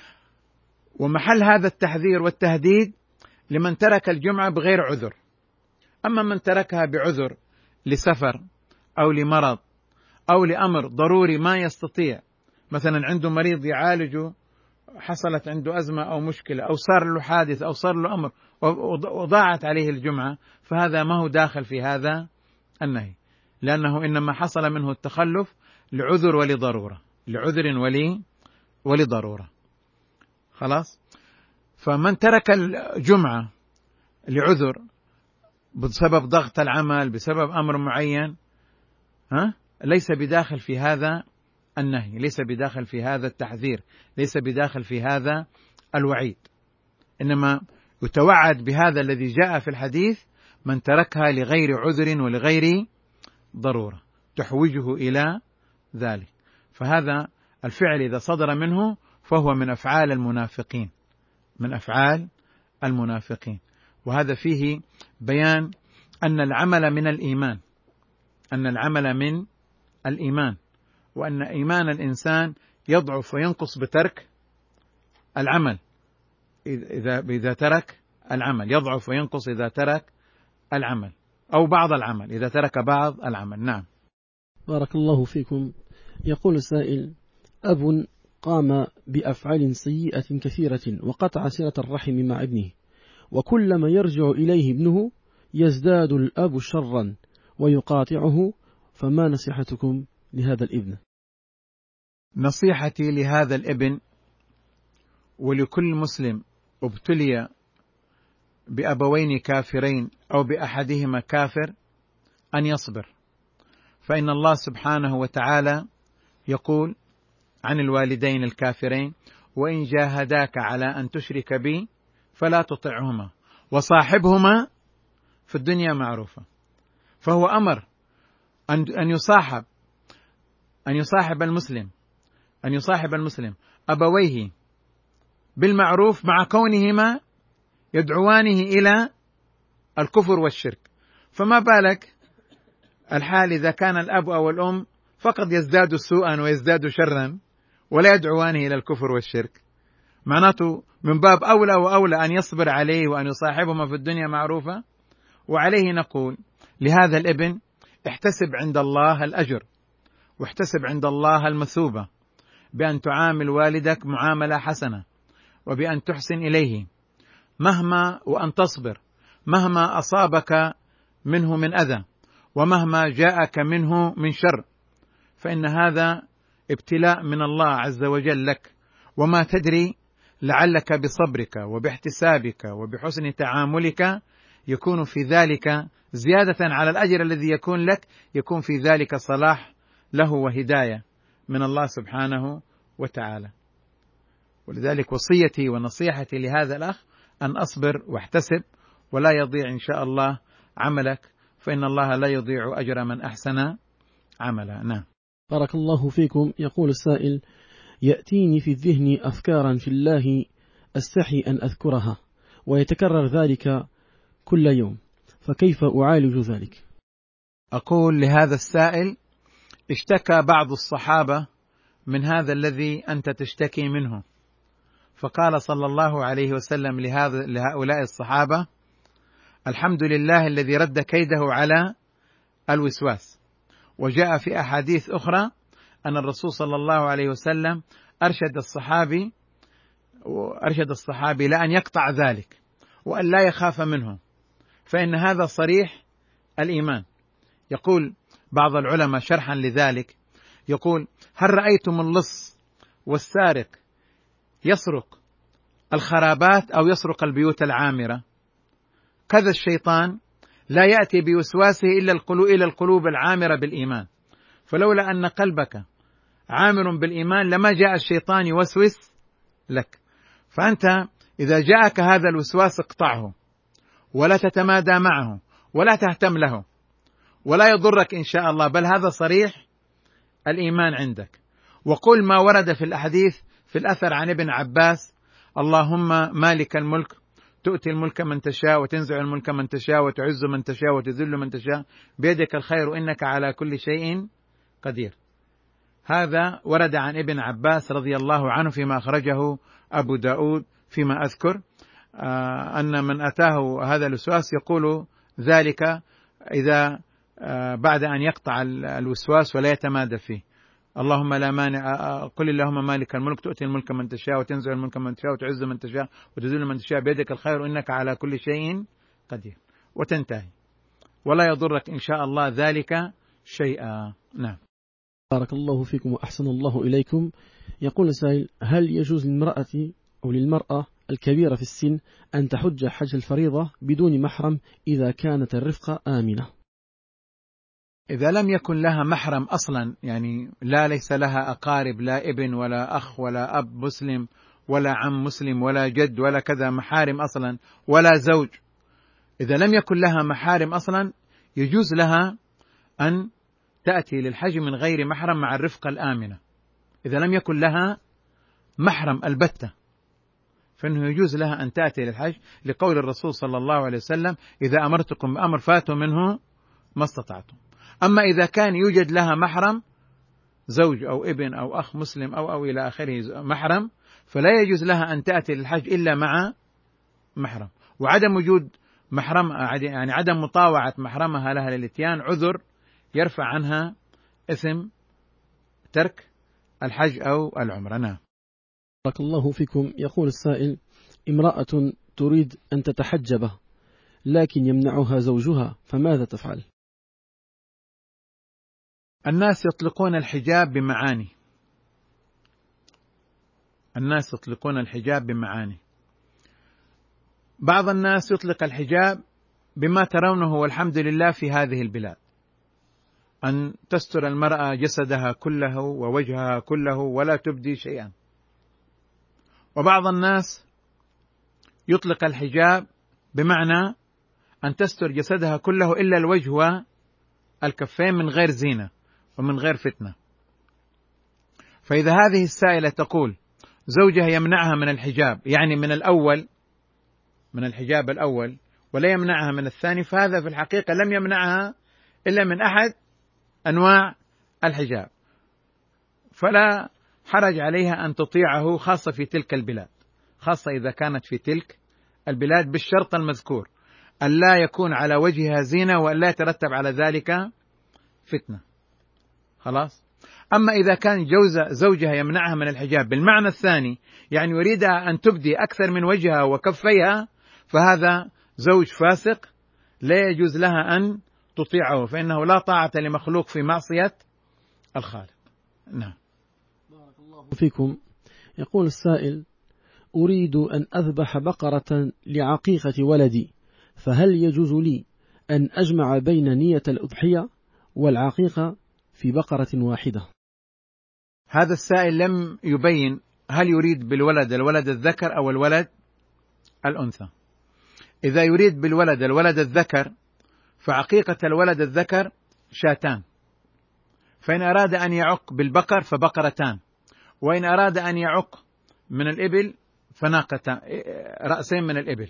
ومحل هذا التحذير والتهديد لمن ترك الجمعة بغير عذر. أما من تركها بعذر لسفر أو لمرض أو لأمر ضروري ما يستطيع، مثلا عنده مريض يعالجه، حصلت عنده أزمة أو مشكلة أو صار له حادث أو صار له أمر وضاعت عليه الجمعة، فهذا ما هو داخل في هذا النهي، لأنه إنما حصل منه التخلف لعذر ولضرورة، لعذر ولي ولضرورة. خلاص. فمن ترك الجمعة لعذر بسبب ضغط العمل، بسبب أمر معين، ها ليس بداخل في هذا النهي، ليس بداخل في هذا التحذير، ليس بداخل في هذا الوعيد، إنما يتوعد بهذا الذي جاء في الحديث: من تركها لغير عذر ولغير ضرورة تحوجه إلى ذلك. فهذا الفعل إذا صدر منه فهو من أفعال المنافقين، من أفعال المنافقين. وهذا فيه بيان أن العمل من الإيمان، أن العمل من الإيمان، وأن إيمان الإنسان يضعف وينقص بترك العمل. إذا إذا ترك العمل يضعف وينقص إذا ترك العمل، أو بعض العمل إذا ترك بعض العمل. نعم. بارك الله فيكم. يقول السائل: أب قام بأفعال سيئة كثيرة وقطع صلة الرحم مع ابنه، وكلما يرجع إليه ابنه يزداد الأب شرا ويقاطعه، فما نصيحتكم لهذا الابن؟ نصيحتي لهذا الابن ولكل مسلم ابتلي بأبوين كافرين أو بأحدهما كافر أن يصبر، فإن الله سبحانه وتعالى يقول عن الوالدين الكافرين: وإن جاهداك على أن تشرك بي فلا تطعهما وصاحبهما في الدنيا معروفة. فهو أمر أن يصاحب أن يصاحب المسلم أن يصاحب المسلم أبويه بالمعروف، مع كونهما يدعوانه إلى الكفر والشرك، فما بالك الحال إذا كان الأب أو الأم فقط يزداد سوءا ويزداد شرا ولا يدعوانه إلى الكفر والشرك. معناته من باب أولى وأولى أن يصبر عليه وأن يصاحبهما في الدنيا معروفة. وعليه نقول لهذا الابن: احتسب عند الله الأجر، واحتسب عند الله المثوبة، بأن تعامل والدك معاملة حسنة، وبأن تحسن إليه مهما وأن تصبر مهما أصابك منه من أذى، ومهما جاءك منه من شر، فإن هذا ابتلاء من الله عز وجل لك، وما تدري لعلك بصبرك وباحتسابك وبحسن تعاملك يكون في ذلك زيادة على الأجر الذي يكون لك، يكون في ذلك صلاح له وهداية من الله سبحانه وتعالى. ولذلك وصيتي ونصيحتي لهذا الأخ أن أصبر واحتسب، ولا يضيع إن شاء الله عملك، فإن الله لا يضيع أجر من أحسن عملا. نعم. بارك الله فيكم. يقول السائل: يأتيني في الذهن أفكارا في الله أستحي أن أذكرها، ويتكرر ذلك كل يوم، فكيف أعالج ذلك؟ أقول لهذا السائل: اشتكى بعض الصحابة من هذا الذي أنت تشتكي منه، فقال صلى الله عليه وسلم لهذا لهؤلاء الصحابة: الحمد لله الذي رد كيده على الوسواس. وجاء في أحاديث أخرى أن الرسول صلى الله عليه وسلم أرشد الصحابي وأرشد الصحابي لأن يقطع ذلك وأن لا يخاف منه، فإن هذا صريح الإيمان. يقول بعض العلماء شرحا لذلك، يقول: هل رأيتم اللص والسارق يسرق الخرابات أو يسرق البيوت العامرة؟ كذا الشيطان لا يأتي بوسواسه إلا القلوب إلى القلوب العامرة بالإيمان، فلولا أن قلبك عامر بالإيمان لما جاء الشيطان يوسوس لك. فأنت إذا جاءك هذا الوسواس اقطعه، ولا تتمادى معه، ولا تهتم له، ولا يضرك إن شاء الله، بل هذا صريح الإيمان عندك. وقل ما ورد في الأحاديث في الأثر عن ابن عباس: اللهم مالك الملك تؤتي الملك من تشاء وتنزع الملك من تشاء وتعز من تشاء وتذل من تشاء بيدك الخير إنك على كل شيء قدير. هذا ورد عن ابن عباس رضي الله عنه فيما أخرجه أبو داود فيما أذكر، آه أن من أتاه هذا الوسواس يقول ذلك إذا آه بعد أن يقطع الوسواس ولا يتمادى فيه: اللهم لا مانع، قل اللهم مالك الملك تؤتي الملك من تشاء وتنزع الملك من تشاء وتعز من تشاء وتذل من تشاء بيدك الخير إنك على كل شيء قدير، وتنتهي، ولا يضرك إن شاء الله ذلك شيئا. نعم. بارك الله فيكم وأحسن الله إليكم. يقول السائل: هل يجوز للمرأة أو للمرأة الكبيرة في السن أن تحج حج الفريضة بدون محرم إذا كانت الرفقة آمنة؟ إذا لم يكن لها محرم أصلا، يعني لا ليس لها أقارب، لا ابن ولا أخ ولا أب مسلم ولا عم مسلم ولا جد ولا كذا محارم أصلا، ولا زوج، إذا لم يكن لها محارم أصلا يجوز لها أن تأتي للحج من غير محرم مع الرفقة الآمنة. إذا لم يكن لها محرم البتة فإنه يجوز لها أن تأتي للحج، لقول الرسول صلى الله عليه وسلم: إذا أمرتكم بأمر فاتوا منه ما استطعتم. أما إذا كان يوجد لها محرم، زوج أو ابن أو أخ مسلم أو أو إلى آخره محرم، فلا يجوز لها أن تأتي للحج إلا مع محرم. وعدم وجود محرم، يعني عدم مطاوعة محرمها لها للإتيان، عذر يرفع عنها إثم ترك الحج أو العمرة. نعم. بارك الله فيكم. يقول السائل: امرأة تريد أن تتحجب لكن يمنعها زوجها، فماذا تفعل؟ الناس يطلقون الحجاب بمعاني، الناس يطلقون الحجاب بمعاني. بعض الناس يطلق الحجاب بما ترونه والحمد لله في هذه البلاد، أن تستر المرأة جسدها كله ووجهها كله ولا تبدي شيئا. وبعض الناس يطلق الحجاب بمعنى أن تستر جسدها كله إلا الوجه والكفين من غير زينة ومن غير فتنة. فإذا هذه السائلة تقول زوجها يمنعها من الحجاب، يعني من الأول من الحجاب الأول ولا يمنعها من الثاني، فهذا في الحقيقة لم يمنعها إلا من أحد أنواع الحجاب، فلا حرج عليها أن تطيعه، خاصة في تلك البلاد، خاصة إذا كانت في تلك البلاد، بالشرط المذكور أن لا يكون على وجهها زينة وأن لا يترتب على ذلك فتنة. خلاص. أما إذا كان جوز زوجها يمنعها من الحجاب بالمعنى الثاني، يعني يريدها أن تبدي أكثر من وجهها وكفيها، فهذا زوج فاسق لا يجوز لها أن تطيعه، فإنه لا طاعة لمخلوق في معصية الخالق. نعم. بارك الله فيكم. يقول السائل: أريد أن أذبح بقرة لعقيقة ولدي، فهل يجوز لي أن أجمع بين نية الأضحية والعقيقة في بقرة واحدة؟ هذا السائل لم يبين هل يريد بالولد الولد الذكر أو الولد الأنثى. إذا يريد بالولد الولد الذكر فعقيقة الولد الذكر شاتان، فإن أراد أن يعق بالبقر فبقرتان، وإن أراد أن يعق من الإبل فناقتان، رأسين من الإبل.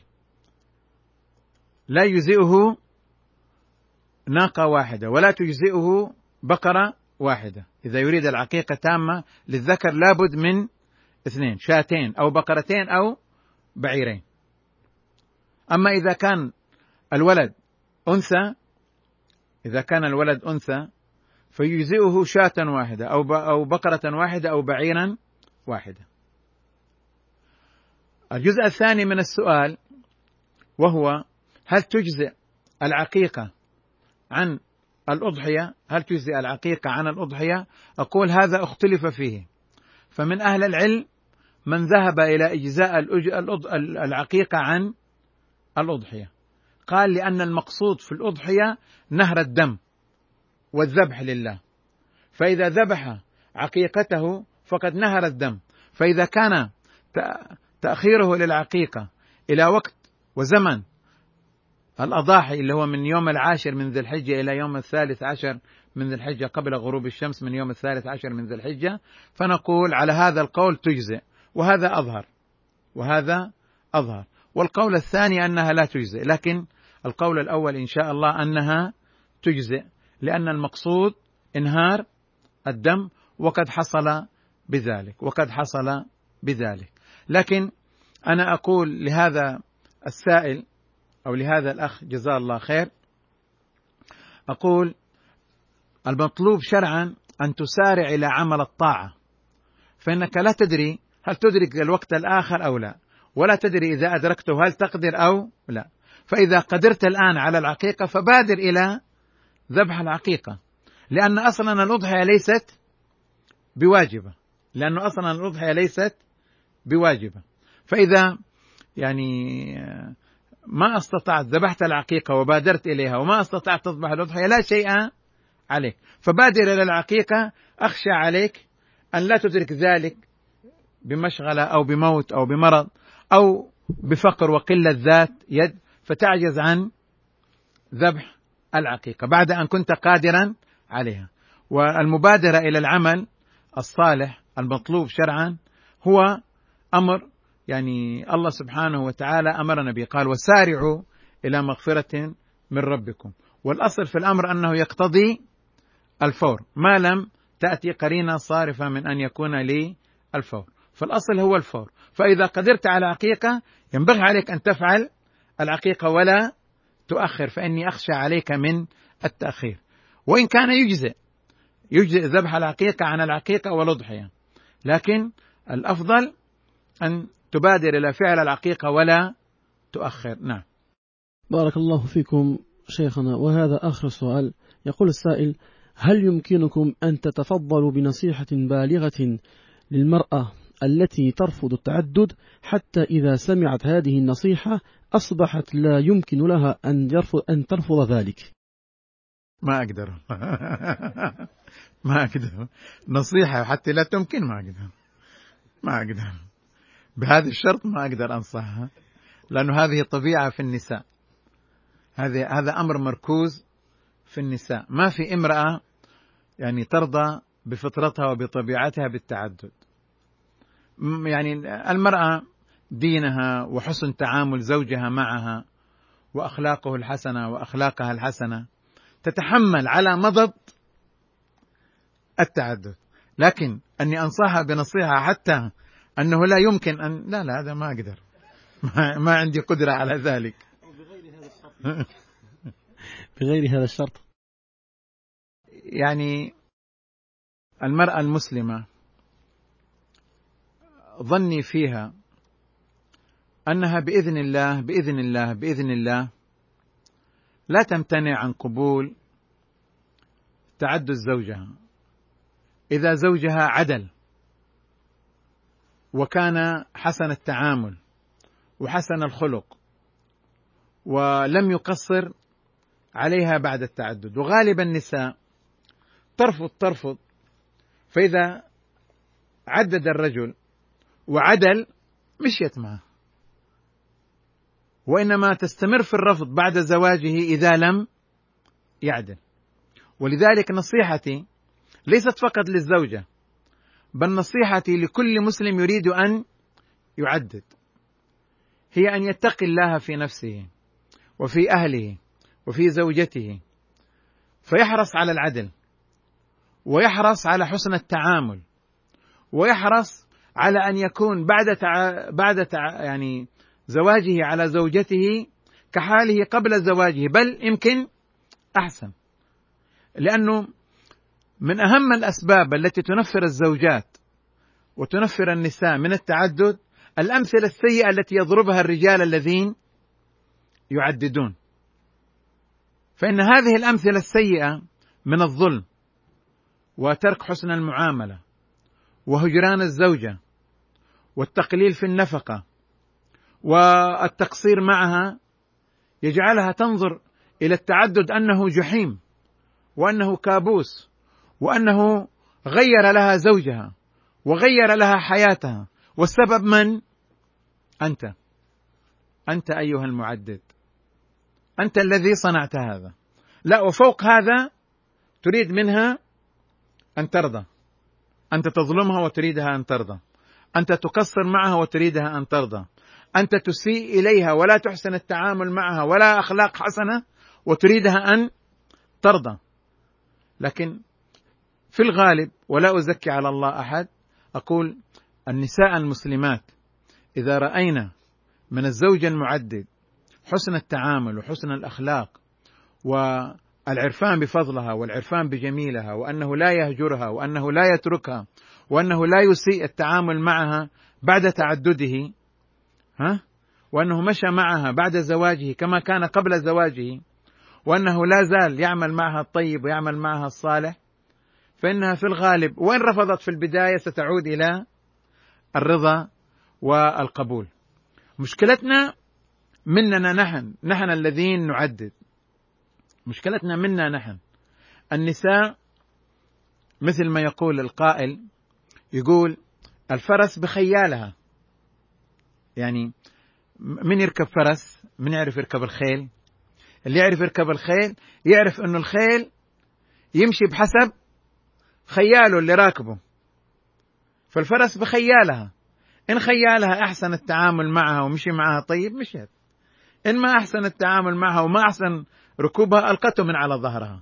لا يجزئه ناقة واحدة ولا تجزئه بقرة واحدة. إذا يريد العقيقة تامة للذكر لابد من اثنين، شاتين أو بقرتين أو بعيرين. أما إذا كان الولد أنثى إذا كان الولد أنثى فيجزئه شاة واحدة أو أو بقرة واحدة أو بعيرا واحدة. الجزء الثاني من السؤال وهو: هل تجزئ العقيقة عن الأضحية؟ هل تجزئ العقيقة عن الأضحية؟ أقول هذا اختلف فيه، فمن أهل العلم من ذهب إلى إجزاء العقيقة عن الأضحية، قال لأن المقصود في الأضحية نهر الدم والذبح لله، فإذا ذبح عقيقته فقد نهر الدم، فإذا كان تأخيره للعقيقة إلى وقت وزمن الأضاحي اللي هو من يوم العاشر من ذي الحجة إلى يوم الثالث عشر من ذي الحجة قبل غروب الشمس من يوم الثالث عشر من ذي الحجة، فنقول على هذا القول تجزئ، وهذا أظهر وهذا أظهر. والقول الثاني أنها لا تجزئ، لكن القول الأول إن شاء الله أنها تجزئ، لأن المقصود إنهار الدم، وقد حصل بذلك وقد حصل بذلك. لكن أنا أقول لهذا السائل أو لهذا الأخ جزاه الله خير، أقول المطلوب شرعا أن تسارع إلى عمل الطاعة، فإنك لا تدري هل تدرك الوقت الآخر أو لا، ولا تدري إذا أدركته هل تقدر أو لا. فإذا قدرت الآن على العقيقة فبادر إلى ذبح العقيقة، لأن أصلا الأضحية ليست بواجبة لأنه أصلا الأضحية ليست بواجبة فإذا يعني ما استطعت ذبحت العقيقة وبادرت إليها وما استطعت تذبح الأضحية لا شيء عليك، فبادر إلى العقيقة. أخشى عليك أن لا تدرك ذلك بمشغلة أو بموت أو بمرض أو بفقر وقلة ذات يد، فتعجز عن ذبح العقيقة بعد أن كنت قادرا عليها. والمبادرة إلى العمل الصالح المطلوب شرعا هو أمر يعني الله سبحانه وتعالى أمرنا به، قال: وسارعوا إلى مغفرة من ربكم. والأصل في الأمر أنه يقتضي الفور ما لم تأتي قرينة صارفة من أن يكون لي الفور، فالأصل هو الفور. فإذا قدرت على عقيقة ينبغي عليك أن تفعل العقيقة ولا تؤخر، فإني أخشى عليك من التأخير. وإن كان يجزئ يجزئ ذبح العقيقة عن العقيقة والأضحية، لكن الأفضل أن تبادر إلى فعل العقيقة ولا تؤخر. نعم. بارك الله فيكم شيخنا. وهذا آخر سؤال. يقول السائل: هل يمكنكم أن تتفضلوا بنصيحة بالغة للمرأة التي ترفض التعدد حتى إذا سمعت هذه النصيحة أصبحت لا يمكن لها أن يرفض أن ترفض ذلك؟ ما أقدر ما أقدر نصيحة حتى لا تمكن، ما أقدر ما أقدر بهذا الشرط ما أقدر أنصحها، لأنه هذه طبيعة في النساء، هذا هذا أمر مركوز في النساء. ما في امرأة يعني ترضى بفطرتها وبطبيعتها بالتعدد. يعني المرأة دينها وحسن تعامل زوجها معها وأخلاقه الحسنة وأخلاقها الحسنة، تتحمل على مضض التعدد. لكن أني أنصحها بنصيحة حتى أنه لا يمكن أن لا لا هذا ما أقدر، ما, ما عندي قدرة على ذلك. بغير هذا الشرط يعني المرأة المسلمة ظني فيها أنها بإذن الله بإذن الله بإذن الله لا تمتنع عن قبول تعدد زوجها إذا زوجها عدل وكان حسن التعامل وحسن الخلق ولم يقصر عليها بعد التعدد. وغالب النساء ترفض ترفض فإذا عدد الرجل وعدل مشيت معه، وإنما تستمر في الرفض بعد زواجه إذا لم يعدل. ولذلك نصيحتي ليست فقط للزوجة، بل نصيحتي لكل مسلم يريد أن يعدد، هي أن يتقي الله في نفسه وفي أهله وفي زوجته، فيحرص على العدل ويحرص على حسن التعامل ويحرص على أن يكون بعد تع... بعد تع... يعني زواجه على زوجته كحاله قبل زواجه، بل يمكن أحسن. لأنه من أهم الأسباب التي تنفر الزوجات وتنفر النساء من التعدد الأمثلة السيئة التي يضربها الرجال الذين يعددون. فإن هذه الأمثلة السيئة من الظلم وترك حسن المعاملة وهجران الزوجة والتقليل في النفقة والتقصير معها يجعلها تنظر إلى التعدد أنه جحيم وأنه كابوس وأنه غير لها زوجها وغير لها حياتها. والسبب من؟ أنت أنت أيها المعدد، أنت الذي صنعت هذا. لا، وفوق هذا تريد منها أن ترضى، أنت تظلمها وتريدها أن ترضى، أنت تقصر معها وتريدها أن ترضى، أنت تسيء إليها ولا تحسن التعامل معها ولا أخلاق حسنة وتريدها أن ترضى. لكن في الغالب، ولا أزكي على الله أحد، أقول النساء المسلمات إذا رأينا من الزوج المعدد حسن التعامل وحسن الأخلاق والعرفان بفضلها والعرفان بجميلها، وأنه لا يهجرها وأنه لا يتركها وأنه لا يسيء التعامل معها بعد تعدده، ها؟ وأنه مشى معها بعد زواجه كما كان قبل زواجه، وأنه لا زال يعمل معها الطيب ويعمل معها الصالح، فإنها في الغالب وإن رفضت في البداية ستعود إلى الرضا والقبول. مشكلتنا مننا نحن نحن الذين نعدد، مشكلتنا منا نحن. النساء مثل ما يقول القائل، يقول الفرس بخيالها. يعني من يركب فرس؟ من يعرف يركب الخيل؟ اللي يعرف يركب الخيل يعرف أنه الخيل يمشي بحسب خياله اللي راكبه. فالفرس بخيالها، إن خيالها أحسن التعامل معها ومشي معها طيب مشيت، إن ما أحسن التعامل معها وما أحسن ركوبها ألقته من على ظهرها.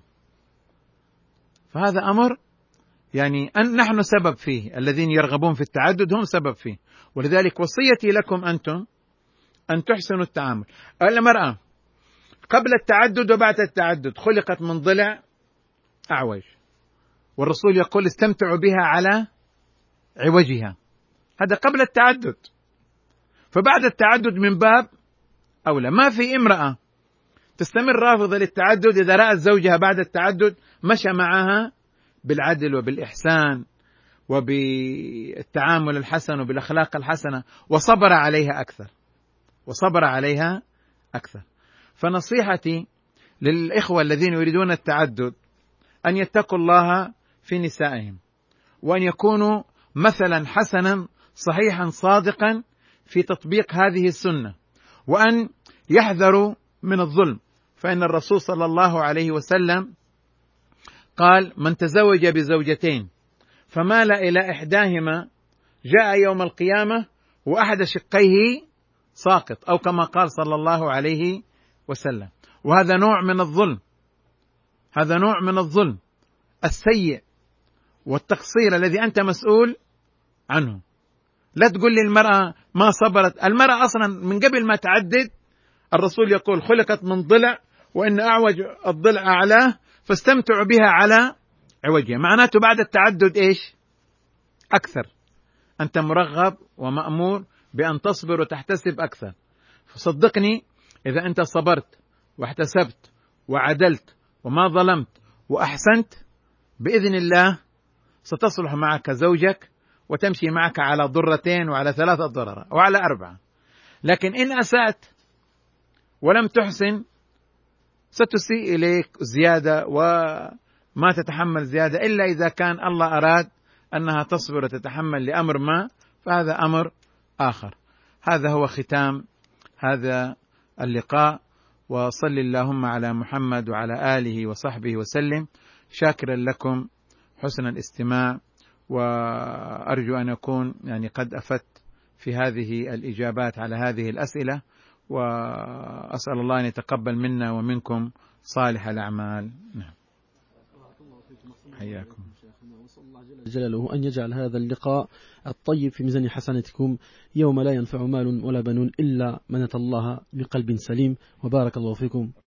فهذا أمر يعني أن نحن سبب فيه، الذين يرغبون في التعدد هم سبب فيه. ولذلك وصيتي لكم أنتم أن تحسنوا التعامل. المرأة قبل التعدد وبعد التعدد خلقت من ضلع أعوج، والرسول يقول استمتعوا بها على عوجها، هذا قبل التعدد. فبعد التعدد من باب أولى. ما في امرأة تستمر رافضة للتعدد إذا رأت زوجها بعد التعدد مشى معها بالعدل وبالإحسان وبالتعامل الحسن وبالأخلاق الحسنة وصبر عليها أكثر وصبر عليها أكثر. فنصيحتي للإخوة الذين يريدون التعدد أن يتقوا الله في نسائهم، وأن يكونوا مثلا حسنا صحيحا صادقا في تطبيق هذه السنة، وأن يحذروا من الظلم. فإن الرسول صلى الله عليه وسلم قال من تزوج بزوجتين فمال إلى إحداهما جاء يوم القيامة وأحد شقيه ساقط، أو كما قال صلى الله عليه وسلم. وهذا نوع من الظلم، هذا نوع من الظلم السيء والتقصير الذي أنت مسؤول عنه. لا تقول لي المرأة ما صبرت، المرأة أصلا من قبل ما تعدد الرسول يقول خلقت من ضلع، وإن أعوج الضلع أعلاه فاستمتعوا بها على عوجها. معناته بعد التعدد إيش؟ أكثر. أنت مرغب ومأمور بأن تصبر وتحتسب أكثر. فصدقني إذا أنت صبرت واحتسبت وعدلت وما ظلمت وأحسنت، بإذن الله ستصلح معك زوجك وتمشي معك على ضرتين وعلى ثلاثة ضرر وعلى أربعة. لكن إن أسأت ولم تحسن ستسيء إليك زيادة وما تتحمل زيادة، إلا إذا كان الله أراد أنها تصبر وتتحمل لأمر ما، فهذا أمر آخر. هذا هو ختام هذا اللقاء، وصل اللهم على محمد وعلى آله وصحبه وسلم. شاكرا لكم حسن الاستماع، وأرجو أن أكون يعني قد أفدت في هذه الإجابات على هذه الأسئلة، وأسأل الله أن يتقبل منا ومنكم صالح الأعمال. نعم. حياكم. وصلى الله جل جلاله أن يجعل هذا اللقاء الطيب في ميزان حسناتكم يوم لا ينفع مال ولا بنون إلا من أتى الله بقلب سليم. وبارك الله فيكم.